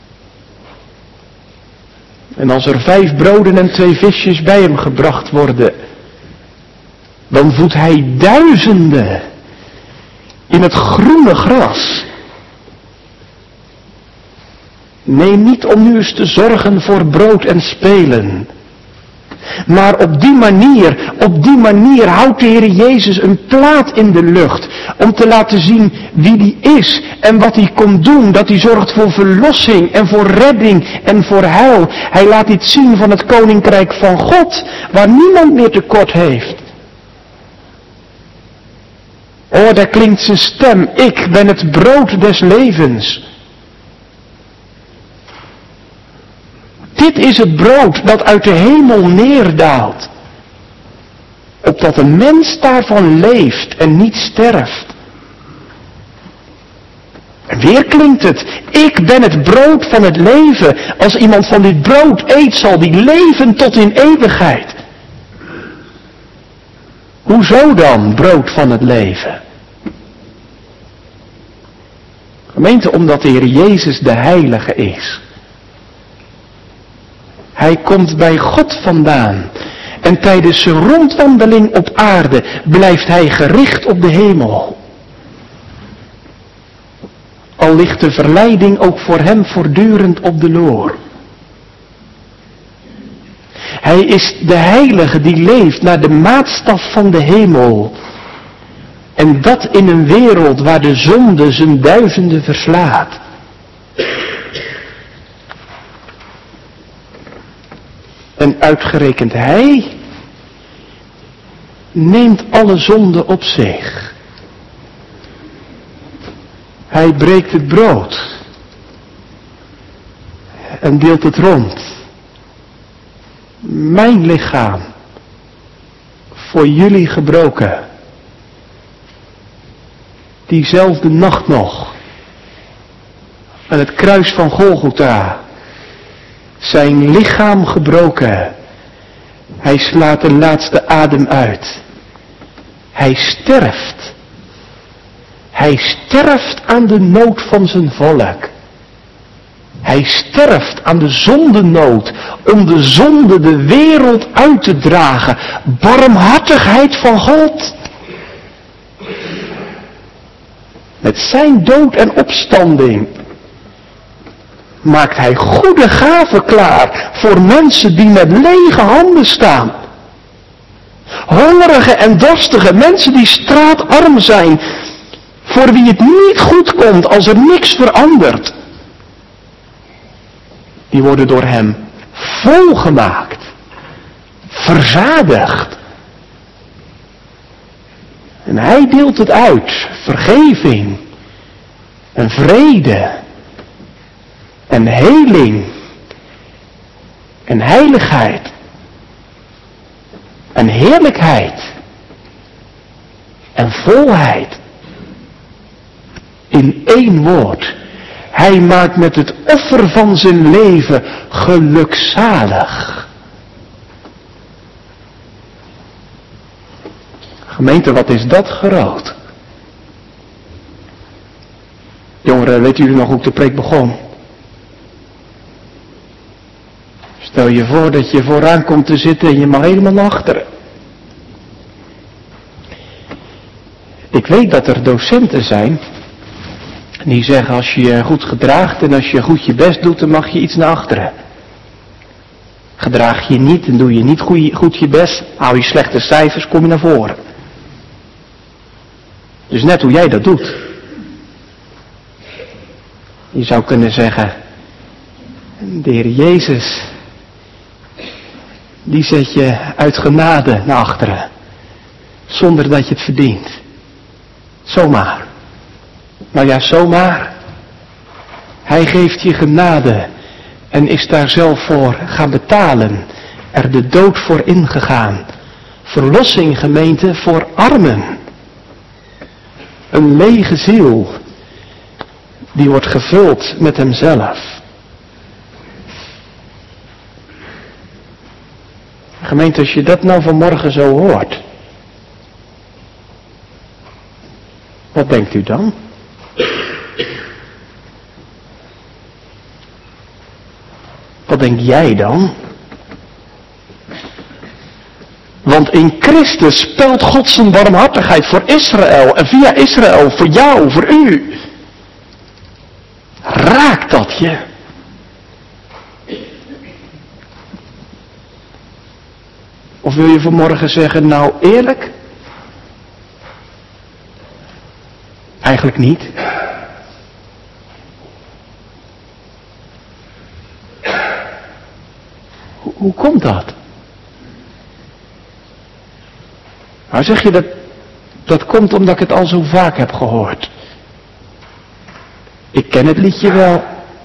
En als er 5 broden en 2 visjes bij hem gebracht worden, dan voedt hij duizenden in het groene gras. Neem niet om nu eens te zorgen voor brood en spelen. Maar op die manier houdt de Heer Jezus een plaat in de lucht. Om te laten zien wie die is en wat hij komt doen. Dat hij zorgt voor verlossing en voor redding en voor heil. Hij laat iets zien van het koninkrijk van God. Waar niemand meer tekort heeft. Oh, daar klinkt zijn stem. Ik ben het brood des levens. Dit is het brood dat uit de hemel neerdaalt. Opdat een mens daarvan leeft en niet sterft. En weer klinkt het. Ik ben het brood van het leven. Als iemand van dit brood eet, zal die leven tot in eeuwigheid. Hoezo dan brood van het leven? Gemeente, omdat de Heer Jezus de Heilige is. Hij komt bij God vandaan. En tijdens zijn rondwandeling op aarde blijft hij gericht op de hemel. Al ligt de verleiding ook voor hem voortdurend op de loer. Hij is de Heilige die leeft naar de maatstaf van de hemel. En dat in een wereld waar de zonde zijn duizenden verslaat. En uitgerekend hij neemt alle zonde op zich. Hij breekt het brood en deelt het rond. Mijn lichaam, voor jullie gebroken. Diezelfde nacht nog, aan het kruis van Golgotha, zijn lichaam gebroken. Hij slaat de laatste adem uit. Hij sterft. Hij sterft aan de nood van zijn volk. Hij sterft aan de zondenood om de zonde de wereld uit te dragen. Barmhartigheid van God. Met zijn dood en opstanding maakt hij goede gaven klaar voor mensen die met lege handen staan. Hongerige en dorstige mensen die straatarm zijn, voor wie het niet goed komt als er niks verandert. Die worden door hem volgemaakt, verzadigd. En hij deelt het uit, vergeving en vrede en heling en heiligheid en heerlijkheid en volheid. In één woord, hij maakt met het offer van zijn leven gelukzalig. Gemeente, wat is dat groot? Jongeren, weten jullie nog hoe ik de preek begon? Stel je voor dat je vooraan komt te zitten en je mag helemaal naar achteren. Ik weet dat er docenten zijn die zeggen als je je goed gedraagt en als je goed je best doet, dan mag je iets naar achteren. Gedraag je niet en doe je niet goed je best, hou je slechte cijfers, kom je naar voren. Dus net hoe jij dat doet. Je zou kunnen zeggen, de Heer Jezus, die zet je uit genade naar achteren. Zonder dat je het verdient. Zomaar. Nou ja, zomaar. Hij geeft je genade en is daar zelf voor gaan betalen. Er de dood voor ingegaan. Verlossing, gemeente, voor armen. Een lege ziel. Die wordt gevuld met hemzelf. Gemeente, als je dat nou vanmorgen zo hoort. Wat denkt u dan? Wat denk jij dan? Want in Christus spelt God zijn barmhartigheid voor Israël en via Israël voor jou, voor u. Raakt dat je? Of wil je vanmorgen zeggen, nou eerlijk? Eigenlijk niet. Hoe komt dat? Nou zeg je dat komt omdat ik het al zo vaak heb gehoord. Ik ken het liedje wel.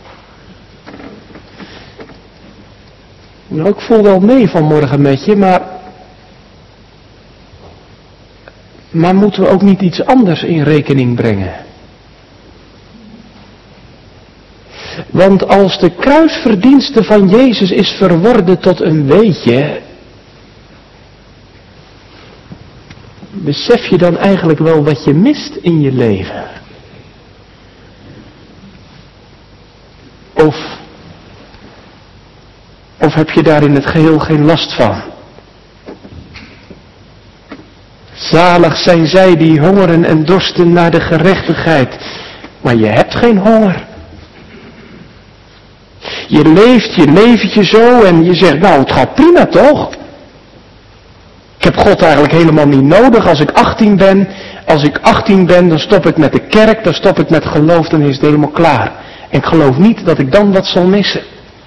Nou, ik voel wel mee vanmorgen met je, maar moeten we ook niet iets anders in rekening brengen? Want als de kruisverdienste van Jezus is verworden tot een weetje, besef je dan eigenlijk wel wat je mist in je leven? Of heb je daar in het geheel geen last van? Zalig zijn zij die hongeren en dorsten naar de gerechtigheid, maar je hebt geen honger. Je leeft je leventje zo en je zegt, nou het gaat prima toch? Ik heb God eigenlijk helemaal niet nodig. Als ik 18 ben, dan stop ik met de kerk, dan stop ik met geloof, dan is het helemaal klaar. En ik geloof niet dat ik dan wat zal missen.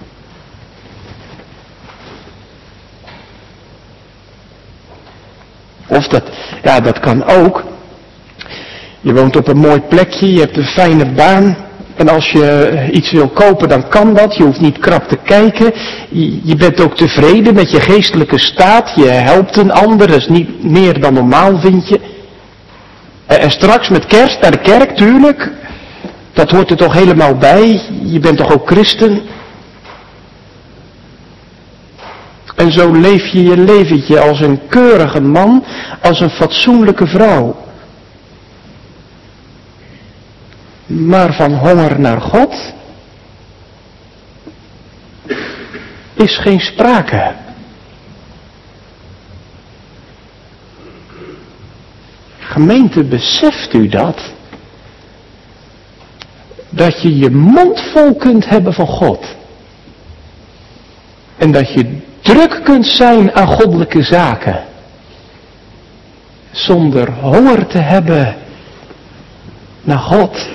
Of dat kan ook. Je woont op een mooi plekje, je hebt een fijne baan. En als je iets wil kopen, dan kan dat. Je hoeft niet krap te kijken. Je bent ook tevreden met je geestelijke staat. Je helpt een ander, dat is niet meer dan normaal, vind je. En straks met kerst naar de kerk, tuurlijk. Dat hoort er toch helemaal bij. Je bent toch ook christen. En zo leef je je leventje als een keurige man, als een fatsoenlijke vrouw. Maar van honger naar God is geen sprake. Gemeente, beseft u dat? Dat je je mond vol kunt hebben van God. En dat je druk kunt zijn aan goddelijke zaken. Zonder honger te hebben naar God.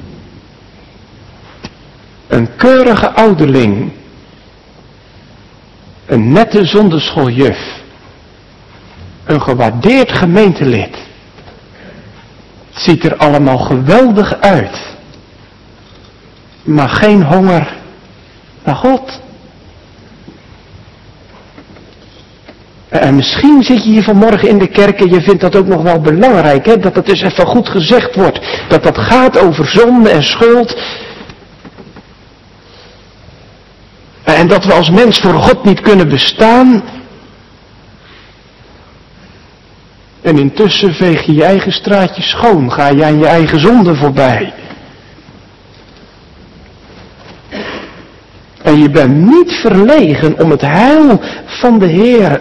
Een keurige ouderling. Een nette zondeschooljuf. Een gewaardeerd gemeentelid. Het ziet er allemaal geweldig uit. Maar geen honger naar God. En misschien zit je hier vanmorgen in de kerk en je vindt dat ook nog wel belangrijk. Hè? Dat het dus even goed gezegd wordt. Dat dat gaat over zonde en schuld. En dat we als mens voor God niet kunnen bestaan. En intussen veeg je je eigen straatje schoon. Ga je aan je eigen zonde voorbij. En je bent niet verlegen om het heil van de Heer.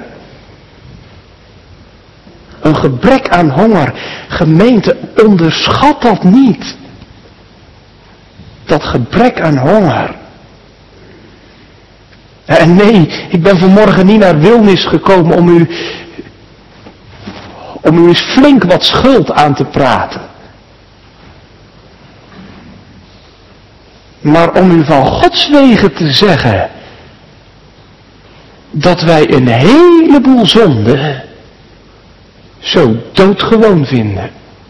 Een gebrek aan honger. Gemeente, onderschat dat niet. Dat gebrek aan honger. En nee, ik ben vanmorgen niet naar Wilnis gekomen om u eens flink wat schuld aan te praten. Maar om u van Gods wegen te zeggen dat wij een heleboel zonde zo doodgewoon vinden.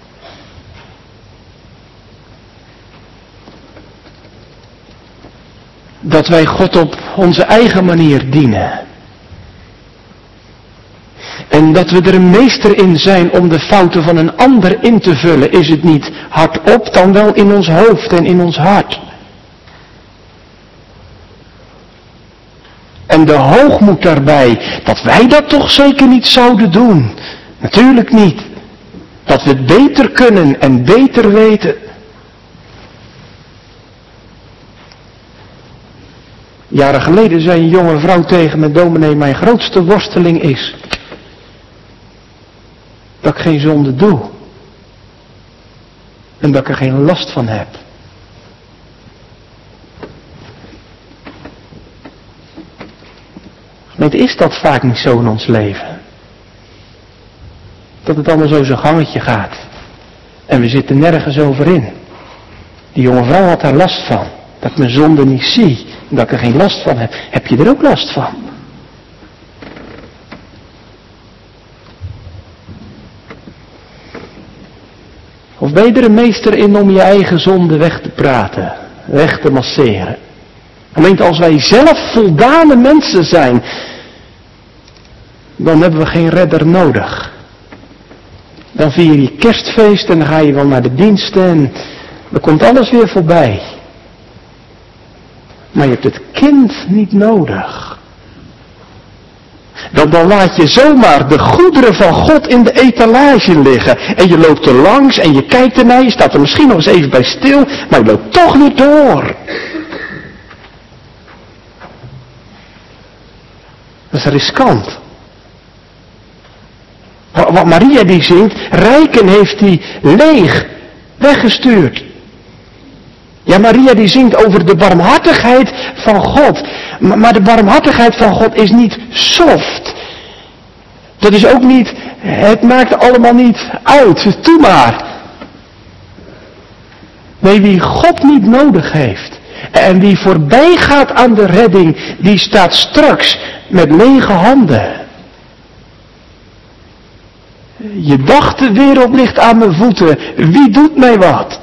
Dat wij God op onze eigen manier dienen. En dat we er een meester in zijn om de fouten van een ander in te vullen. Is het niet hardop, dan wel in ons hoofd en in ons hart. En de hoogmoed daarbij, dat wij dat toch zeker niet zouden doen. Natuurlijk niet. Dat we het beter kunnen en beter weten. Jaren geleden zei een jonge vrouw tegen me, dominee, mijn grootste worsteling is dat ik geen zonde doe. En dat ik er geen last van heb. Gemeente, is dat vaak niet zo in ons leven? Dat het allemaal zo zijn gangetje gaat. En we zitten nergens over in. Die jonge vrouw had daar last van. Dat ik mijn zonde niet zie. En dat ik er geen last van heb. Heb je er ook last van? Of ben je er een meester in om je eigen zonde weg te praten? Weg te masseren? Gemeente, als wij zelf voldane mensen zijn, dan hebben we geen redder nodig. Dan vier je kerstfeest en dan ga je wel naar de diensten en dan komt alles weer voorbij. Maar je hebt het kind niet nodig. Dan laat je zomaar de goederen van God in de etalage liggen. En je loopt er langs en je kijkt ernaar, je staat er misschien nog eens even bij stil, maar je loopt toch weer door. is riskant. Wat Maria die zingt, rijken heeft hij leeg weggestuurd. Ja, Maria die zingt over de barmhartigheid van God. Maar de barmhartigheid van God is niet soft. Dat is ook niet, het maakt allemaal niet uit, doe maar. Nee, wie God niet nodig heeft en wie voorbij gaat aan de redding, die staat straks met lege handen. Je dacht, de wereld ligt aan mijn voeten, wie doet mij wat?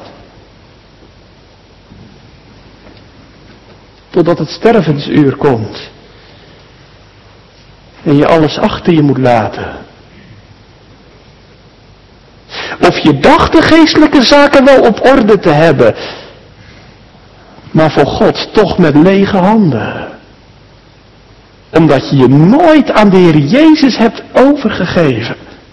Totdat het stervensuur komt. En je alles achter je moet laten. Of je dacht de geestelijke zaken wel op orde te hebben. Maar voor God toch met lege handen. Omdat je je nooit aan de Heer Jezus hebt overgegeven.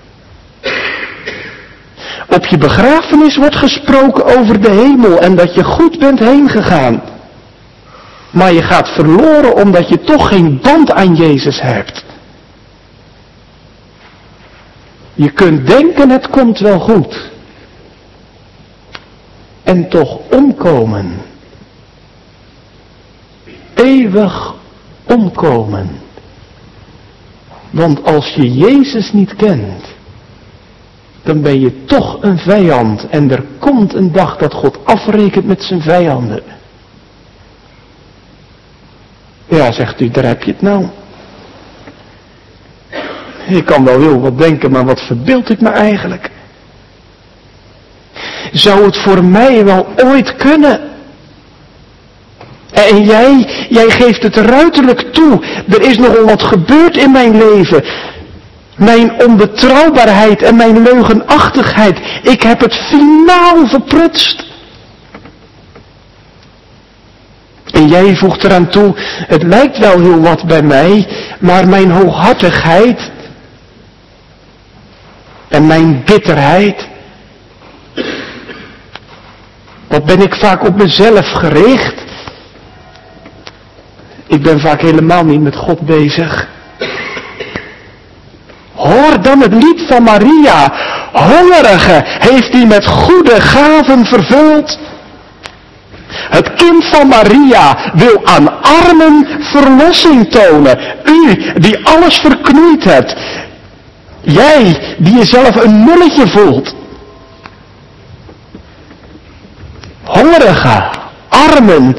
Op je begrafenis wordt gesproken over de hemel en dat je goed bent heen gegaan. Maar je gaat verloren omdat je toch geen band aan Jezus hebt. Je kunt denken het komt wel goed. En toch omkomen. Eeuwig omkomen. Want als je Jezus niet kent, dan ben je toch een vijand. En er komt een dag dat God afrekent met zijn vijanden. Ja, zegt u, daar heb je het nou. Ik kan wel heel wat denken, maar wat verbeeld ik me eigenlijk? Zou het voor mij wel ooit kunnen? En jij geeft het ruiterlijk toe. Er is nogal wat gebeurd in mijn leven. Mijn onbetrouwbaarheid en mijn leugenachtigheid. Ik heb het finaal verprutst. En jij voegt eraan toe, het lijkt wel heel wat bij mij, maar mijn hooghartigheid en mijn bitterheid, wat ben ik vaak op mezelf gericht. Ik ben vaak helemaal niet met God bezig. Hoor dan het lied van Maria. Hongerige heeft hij met goede gaven vervuld. Het kind van Maria wil aan armen verlossing tonen. U die alles verknoeid hebt. Jij die jezelf een nulletje voelt. Hongerige, armen.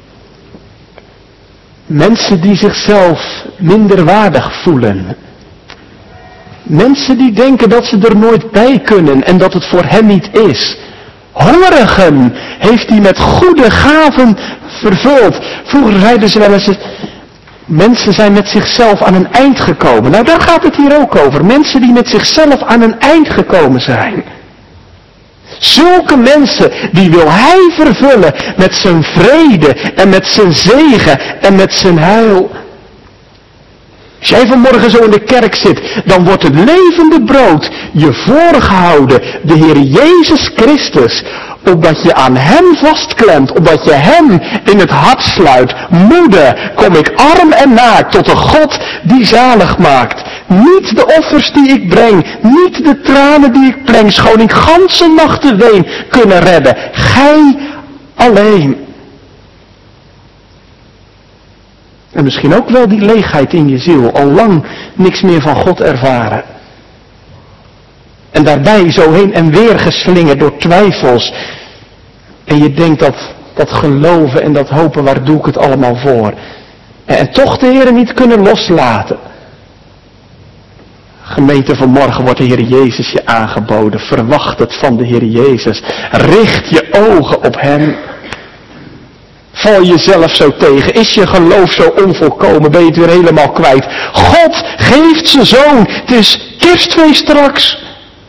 Mensen die zichzelf minderwaardig voelen. Mensen die denken dat ze er nooit bij kunnen en dat het voor hen niet is. Hongerigen heeft hij met goede gaven vervuld. Vroeger zeiden ze wel eens, mensen zijn met zichzelf aan een eind gekomen. Nou, daar gaat het hier ook over. Mensen die met zichzelf aan een eind gekomen zijn. Zulke mensen, die wil hij vervullen met zijn vrede en met zijn zegen en met zijn heil. Als jij vanmorgen zo in de kerk zit, dan wordt het levende brood je voorgehouden, de Heer Jezus Christus, opdat je aan Hem vastklemt, opdat je Hem in het hart sluit. Moeder, kom ik arm en naakt tot een God die zalig maakt. Niet de offers die ik breng, niet de tranen die ik pleng, schoon ik ganse nachten ween, kunnen redden. Gij alleen. En misschien ook wel die leegheid in je ziel, al lang niks meer van God ervaren. En daarbij zo heen en weer geslingerd door twijfels. En je denkt dat geloven en dat hopen, waar doe ik het allemaal voor? En toch de Heer niet kunnen loslaten. Gemeente, vanmorgen wordt de Heer Jezus je aangeboden. Verwacht het van de Heer Jezus. Richt je ogen op Hem. Val jezelf zo tegen? Is je geloof zo onvolkomen? Ben je het weer helemaal kwijt? God geeft zijn zoon. Het is kerstfeest straks.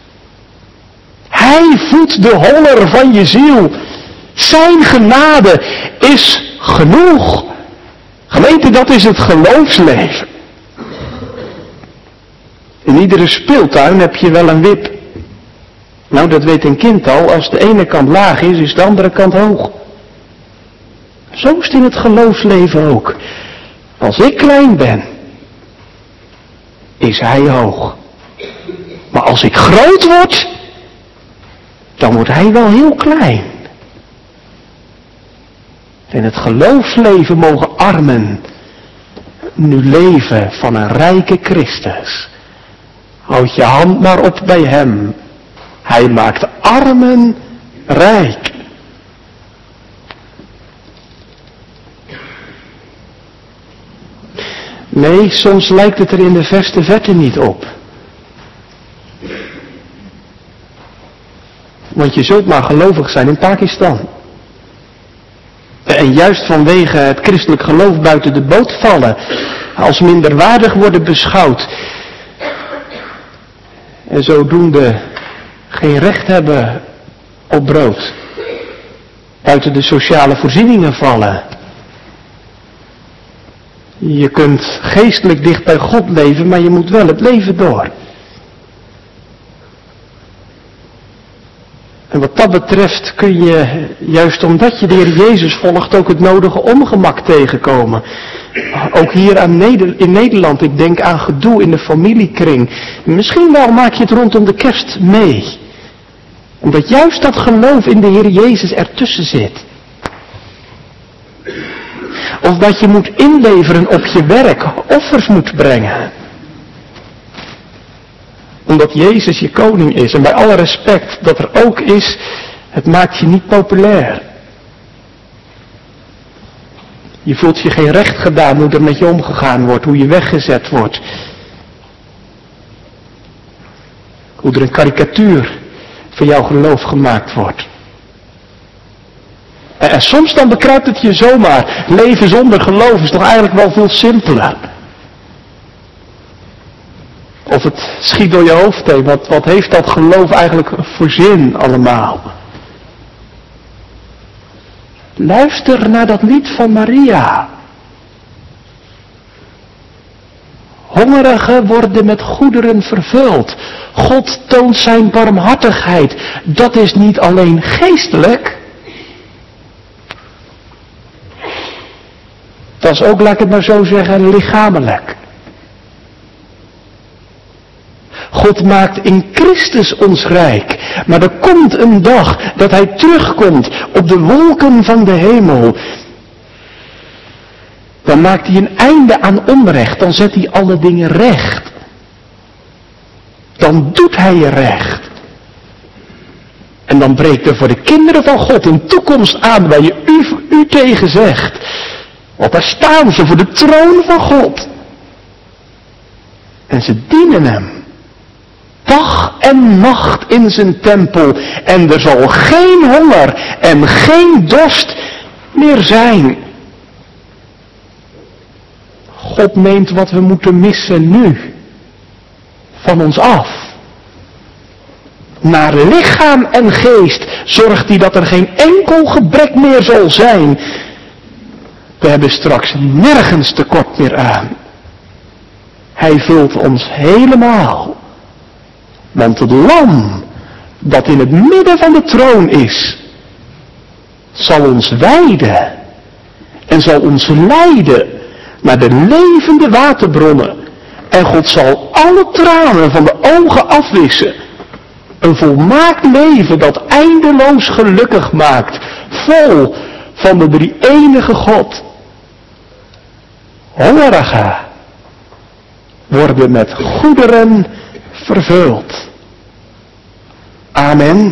Hij voedt de honger van je ziel. Zijn genade is genoeg. Gemeente, dat is het geloofsleven. In iedere speeltuin heb je wel een wip. Nou, dat weet een kind al. Als de ene kant laag is, is de andere kant hoog. Zo is het in het geloofsleven ook. Als ik klein ben, is hij hoog. Maar als ik groot word, dan wordt hij wel heel klein. In het geloofsleven mogen armen nu leven van een rijke Christus. Houd je hand maar op bij hem. Hij maakt armen rijk. Nee, soms lijkt het er in de verste verte niet op. Want je zult maar gelovig zijn in Pakistan. En juist vanwege het christelijk geloof buiten de boot vallen. Als minderwaardig worden beschouwd. En zodoende geen recht hebben op brood. Buiten de sociale voorzieningen vallen. Je kunt geestelijk dicht bij God leven, maar je moet wel het leven door. En wat dat betreft kun je, juist omdat je de Heer Jezus volgt, ook het nodige ongemak tegenkomen. Ook hier in Nederland, ik denk aan gedoe in de familiekring. Misschien wel maak je het rondom de kerst mee. Omdat juist dat geloof in de Heer Jezus ertussen zit. Of dat je moet inleveren op je werk, offers moet brengen. Omdat Jezus je koning is. En bij alle respect dat er ook is, het maakt je niet populair. Je voelt je geen recht gedaan hoe er met je omgegaan wordt, hoe je weggezet wordt. Hoe er een karikatuur van jouw geloof gemaakt wordt. En soms dan bekruipt het je zomaar. Leven zonder geloof is toch eigenlijk wel veel simpeler. Of het schiet door je hoofd heen. Wat heeft dat geloof eigenlijk voor zin allemaal? Luister naar dat lied van Maria. Hongerigen worden met goederen vervuld. God toont zijn barmhartigheid. Dat is niet alleen geestelijk. Dat is ook, laat ik het maar zo zeggen, lichamelijk. God maakt in Christus ons rijk. Maar er komt een dag dat hij terugkomt op de wolken van de hemel. Dan maakt hij een einde aan onrecht. Dan zet hij alle dingen recht. Dan doet hij je recht. En dan breekt er voor de kinderen van God een toekomst aan waar je u tegen zegt. Want daar staan ze voor de troon van God. En ze dienen hem. Dag en nacht in zijn tempel. En er zal geen honger en geen dorst meer zijn. God neemt wat we moeten missen nu van ons af. Naar lichaam en geest zorgt hij dat er geen enkel gebrek meer zal zijn. We hebben straks nergens tekort meer aan. Hij vult ons helemaal. Want het lam dat in het midden van de troon is, zal ons wijden en zal ons leiden naar de levende waterbronnen. En God zal alle tranen van de ogen afwissen. Een volmaakt leven dat eindeloos gelukkig maakt, vol van de drie-enige God. Hongerigen worden met goederen vervuld. Amen.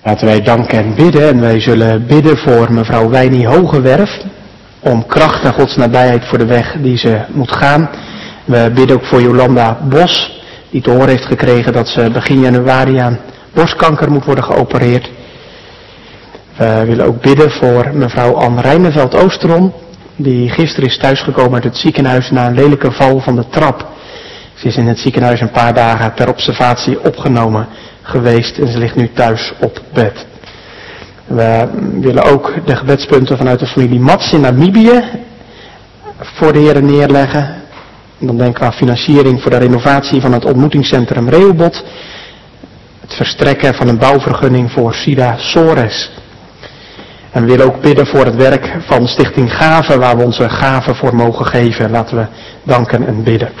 Laten wij danken en bidden. En wij zullen bidden voor mevrouw Wijnie Hogewerf. Om kracht en Gods nabijheid voor de weg die ze moet gaan. We bidden ook voor Jolanda Bos. Die te horen heeft gekregen dat ze begin januari aan borstkanker moet worden geopereerd. We willen ook bidden voor mevrouw Anne Rijneveld-Oosterom. Die gisteren is thuisgekomen uit het ziekenhuis na een lelijke val van de trap. Ze is in het ziekenhuis een paar dagen ter observatie opgenomen geweest en ze ligt nu thuis op bed. We willen ook de gebedspunten vanuit de familie Mats in Namibië voor de Heer neerleggen. En dan denken we aan financiering voor de renovatie van het ontmoetingscentrum Rehoboth. Het verstrekken van een bouwvergunning voor Sida Sores. En we willen ook bidden voor het werk van Stichting Gaven, waar we onze gaven voor mogen geven. Laten we danken en bidden.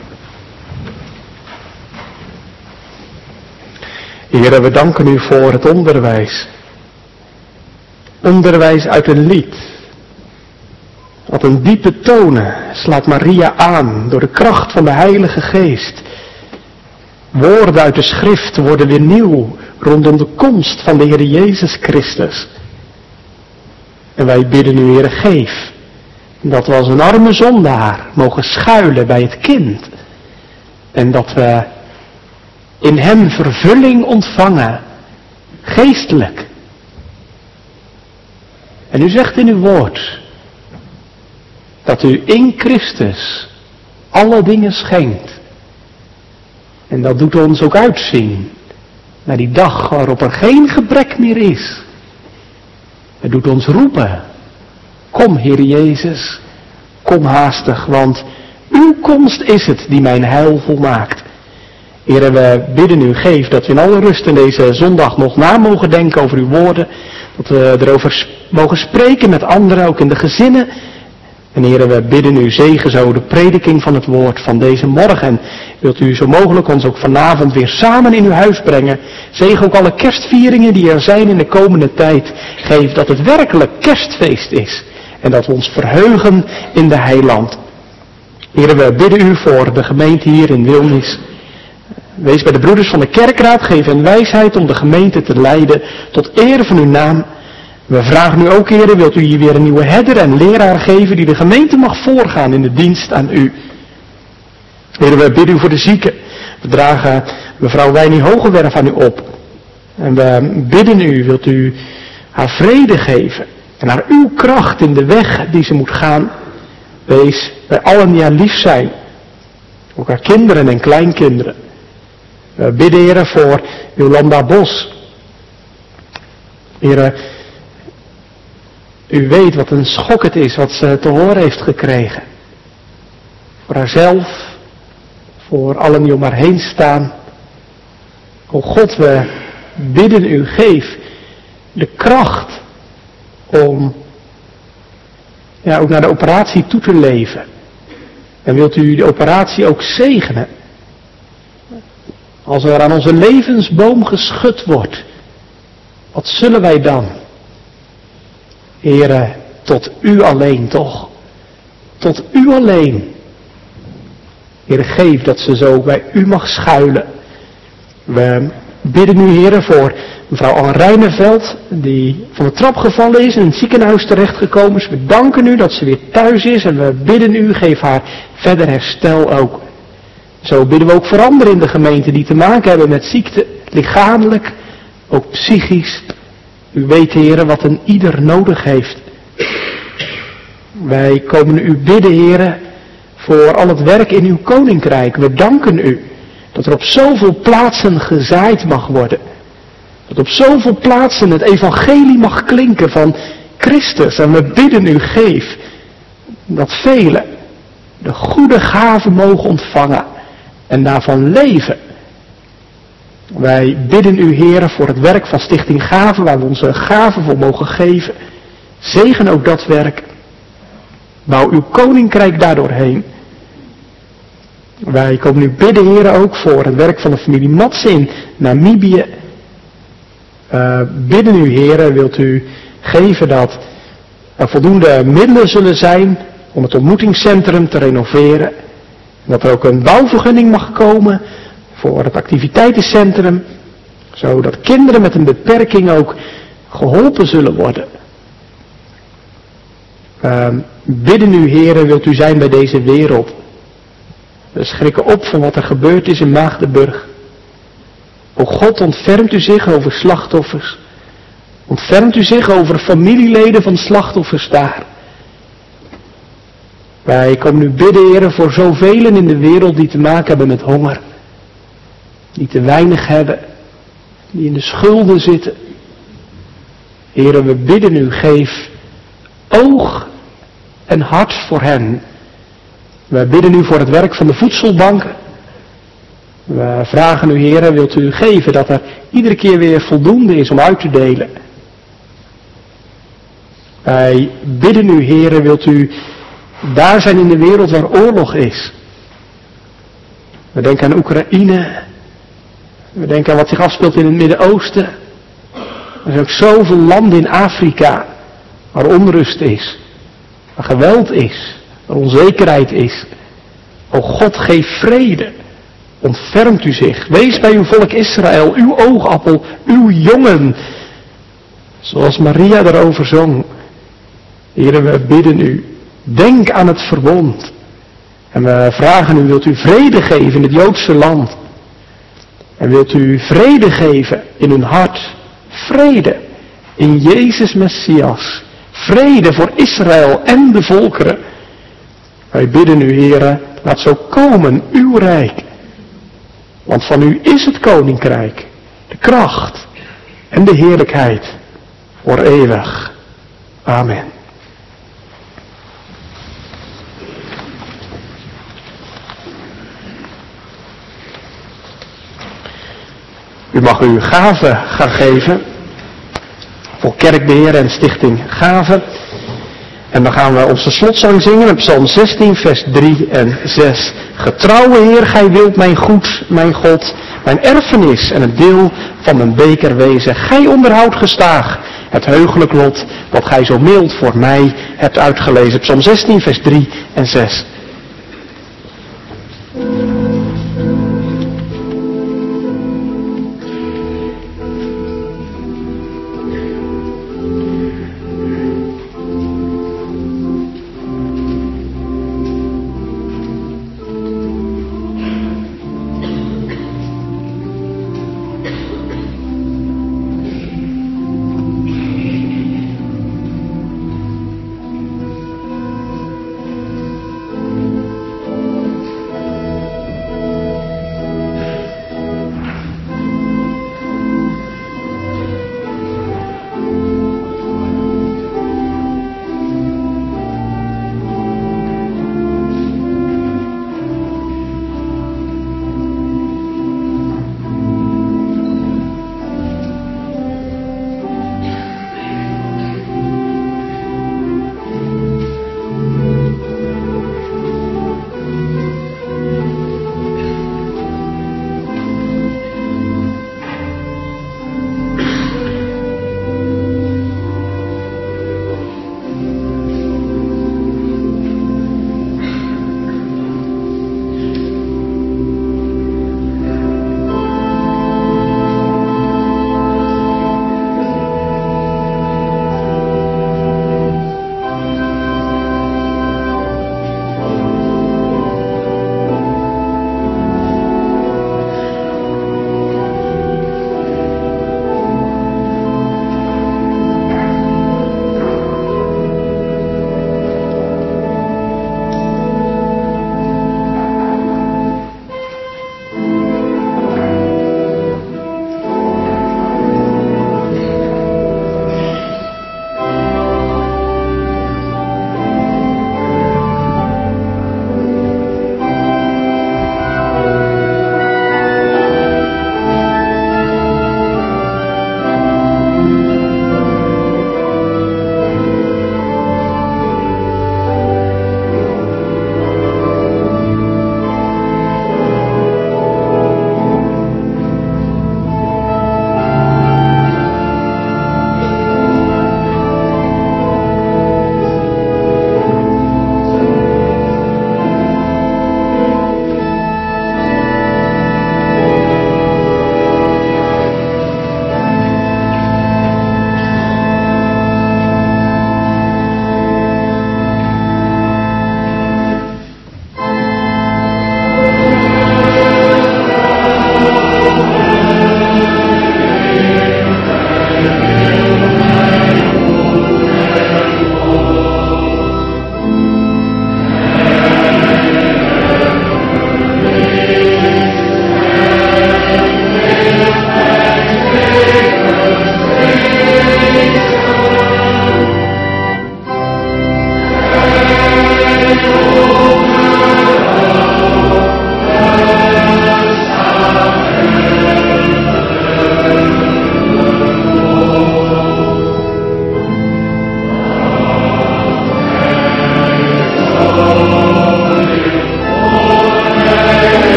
Heere, we danken u voor het onderwijs. Onderwijs uit een lied. Wat een diepe tonen slaat Maria aan door de kracht van de Heilige Geest. Woorden uit de schrift worden weer nieuw rondom de komst van de Heer Jezus Christus. En wij bidden u, Heere, geef dat we als een arme zondaar mogen schuilen bij het kind. En dat we in hem vervulling ontvangen, geestelijk. En u zegt in uw woord dat u in Christus alle dingen schenkt. En dat doet ons ook uitzien naar die dag waarop er geen gebrek meer is. Het doet ons roepen, kom Heer Jezus, kom haastig, want uw komst is het die mijn heil volmaakt. Heere, we bidden u, geef dat we in alle rust in deze zondag nog na mogen denken over uw woorden. Dat we erover mogen spreken met anderen, ook in de gezinnen. En Heere, we bidden u, zegen zo de prediking van het woord van deze morgen. En wilt u zo mogelijk ons ook vanavond weer samen in uw huis brengen. Zegen ook alle kerstvieringen die er zijn in de komende tijd. Geef dat het werkelijk kerstfeest is. En dat we ons verheugen in de heiland. Heere, we bidden u voor de gemeente hier in Wilnis. Wees bij de broeders van de kerkraad, geef hen wijsheid om de gemeente te leiden tot eer van uw naam. We vragen u ook, Heer, wilt u hier weer een nieuwe herder en leraar geven die de gemeente mag voorgaan in de dienst aan u. Heer, we bidden u voor de zieken. We dragen mevrouw Wijnie Hogewerf aan u op. En we bidden u, wilt u haar vrede geven en haar uw kracht in de weg die ze moet gaan. Wees bij allen die haar lief zijn, ook haar kinderen en kleinkinderen. We bidden, Heer, voor Jolanda Bos. Heer, u weet wat een schok het is wat ze te horen heeft gekregen. Voor haarzelf, voor allen die om haar heen staan. O God, we bidden u, geef de kracht om ook naar de operatie toe te leven. En wilt u de operatie ook zegenen. Als er aan onze levensboom geschud wordt, wat zullen wij dan? Heere, tot u alleen toch. Tot u alleen. Heere, geef dat ze zo bij u mag schuilen. We bidden u, Heere, voor mevrouw Anne Rijneveld, die van de trap gevallen is en in het ziekenhuis terechtgekomen is. We danken u dat ze weer thuis is en we bidden u, geef haar verder herstel ook. Zo bidden we ook voor anderen in de gemeente die te maken hebben met ziekte, lichamelijk, ook psychisch. U weet, Heere, wat een ieder nodig heeft. Wij komen u bidden, Heere, voor al het werk in uw koninkrijk. We danken u dat er op zoveel plaatsen gezaaid mag worden. Dat op zoveel plaatsen het evangelie mag klinken van Christus. En we bidden u, geef dat velen de goede gaven mogen ontvangen en daarvan leven. Wij bidden u, Heere, voor het werk van Stichting Gaven, waar we onze gaven voor mogen geven. Zegen ook dat werk. Bouw uw koninkrijk daardoorheen. Wij komen u bidden, Heere, ook voor het werk van de familie Mats in Namibië. Bidden u, Heere, wilt u geven dat er voldoende middelen zullen zijn om het ontmoetingscentrum te renoveren. Dat er ook een bouwvergunning mag komen voor het activiteitencentrum. Zodat kinderen met een beperking ook geholpen zullen worden. Bidden u, Heere, wilt u zijn bij deze wereld. We schrikken op van wat er gebeurd is in Maagdenburg. O God, ontfermt u zich over slachtoffers. Ontfermt u zich over familieleden van slachtoffers daar. Wij komen u bidden, Heere, voor zoveel in de wereld die te maken hebben met honger. Die te weinig hebben. Die in de schulden zitten. Heere, we bidden u, geef oog en hart voor hen. We bidden u voor het werk van de voedselbanken. We vragen u, Heere, wilt u geven dat er iedere keer weer voldoende is om uit te delen. Wij bidden u, Heere, wilt u daar zijn in de wereld waar oorlog is. We denken aan Oekraïne. We denken aan wat zich afspeelt in het Midden-Oosten. Er zijn ook zoveel landen in Afrika waar onrust is. Waar geweld is. Waar onzekerheid is. O God, geef vrede. Ontfermt u zich. Wees bij uw volk Israël, uw oogappel, uw jongen. Zoals Maria daarover zong. Heere, we bidden u. Denk aan het verbond. En we vragen u, wilt u vrede geven in het Joodse land? En wilt u vrede geven in hun hart? Vrede in Jezus Messias. Vrede voor Israël en de volkeren. Wij bidden u, Heere, laat zo komen uw rijk. Want van u is het koninkrijk, de kracht en de heerlijkheid voor eeuwig. Amen. U mag uw gaven gaan geven voor kerkbeheer en stichting Gaven. En dan gaan we onze slotzang zingen met Psalm 16, vers 3 en 6. Getrouwe Heer, gij wilt mijn goed, mijn God, mijn erfenis en het deel van mijn beker wezen. Gij onderhoudt gestaag het heugelijk lot, wat gij zo mild voor mij hebt uitgelezen. Psalm 16, vers 3 en 6.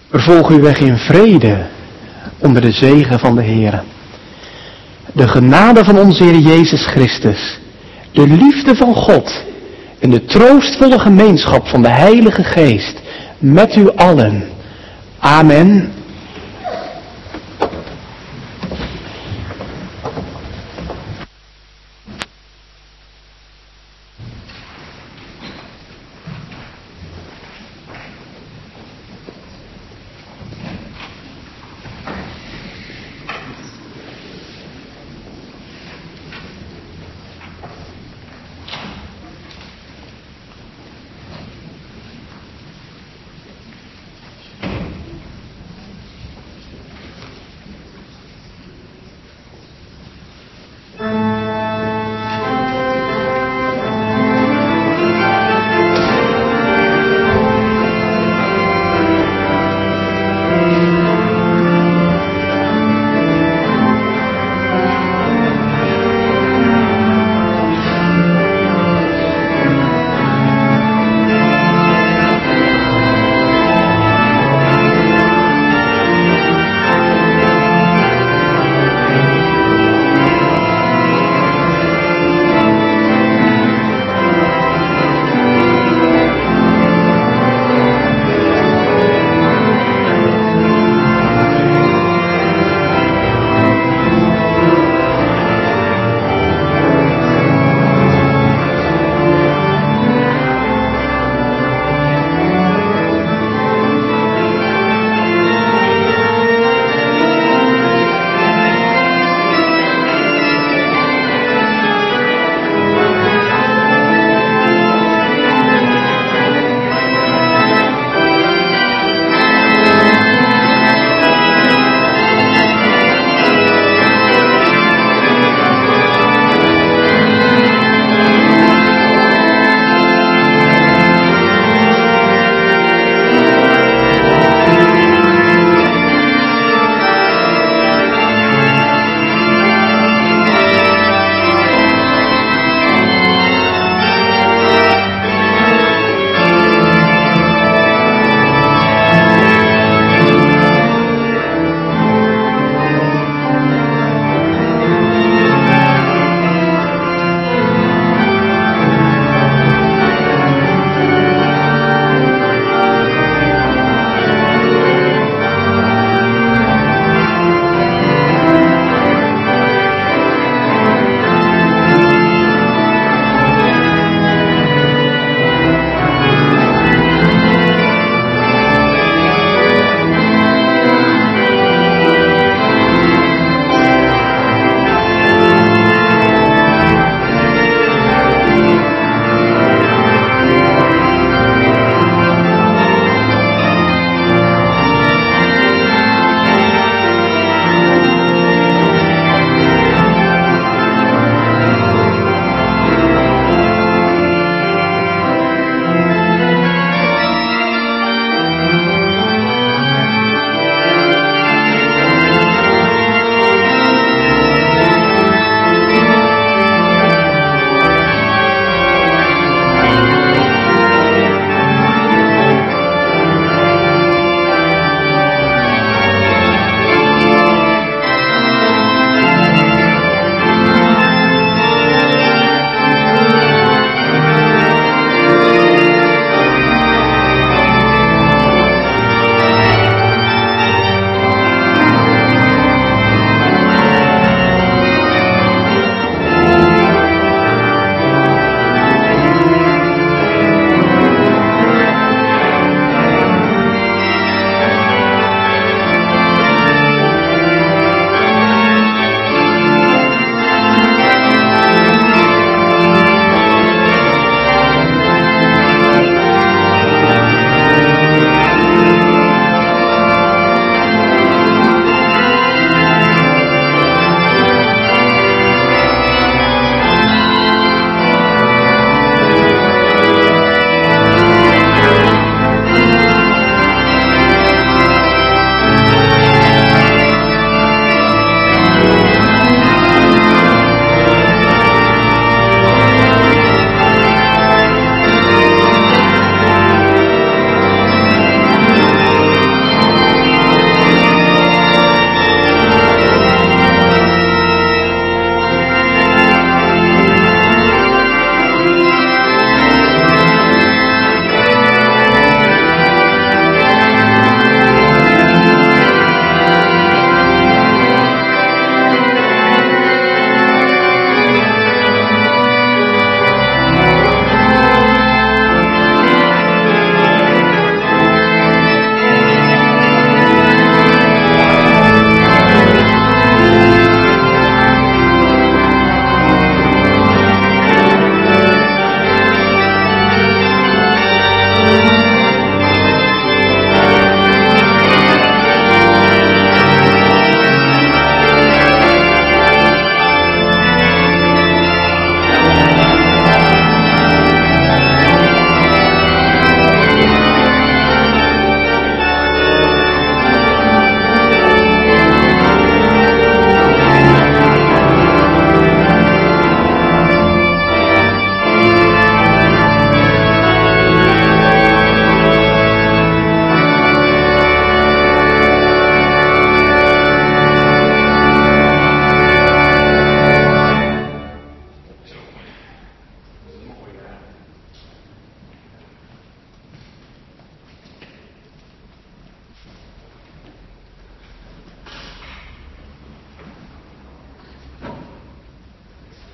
Vervolg uw weg in vrede onder de zegen van de Heer. De genade van onze Heer Jezus Christus, de liefde van God en de troostvolle gemeenschap van de Heilige Geest met u allen. Amen.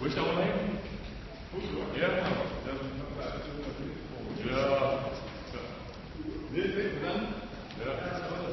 Hoe is het allemaal heen? Goed hoor. Ja. Ja. Dit gedaan? Ja.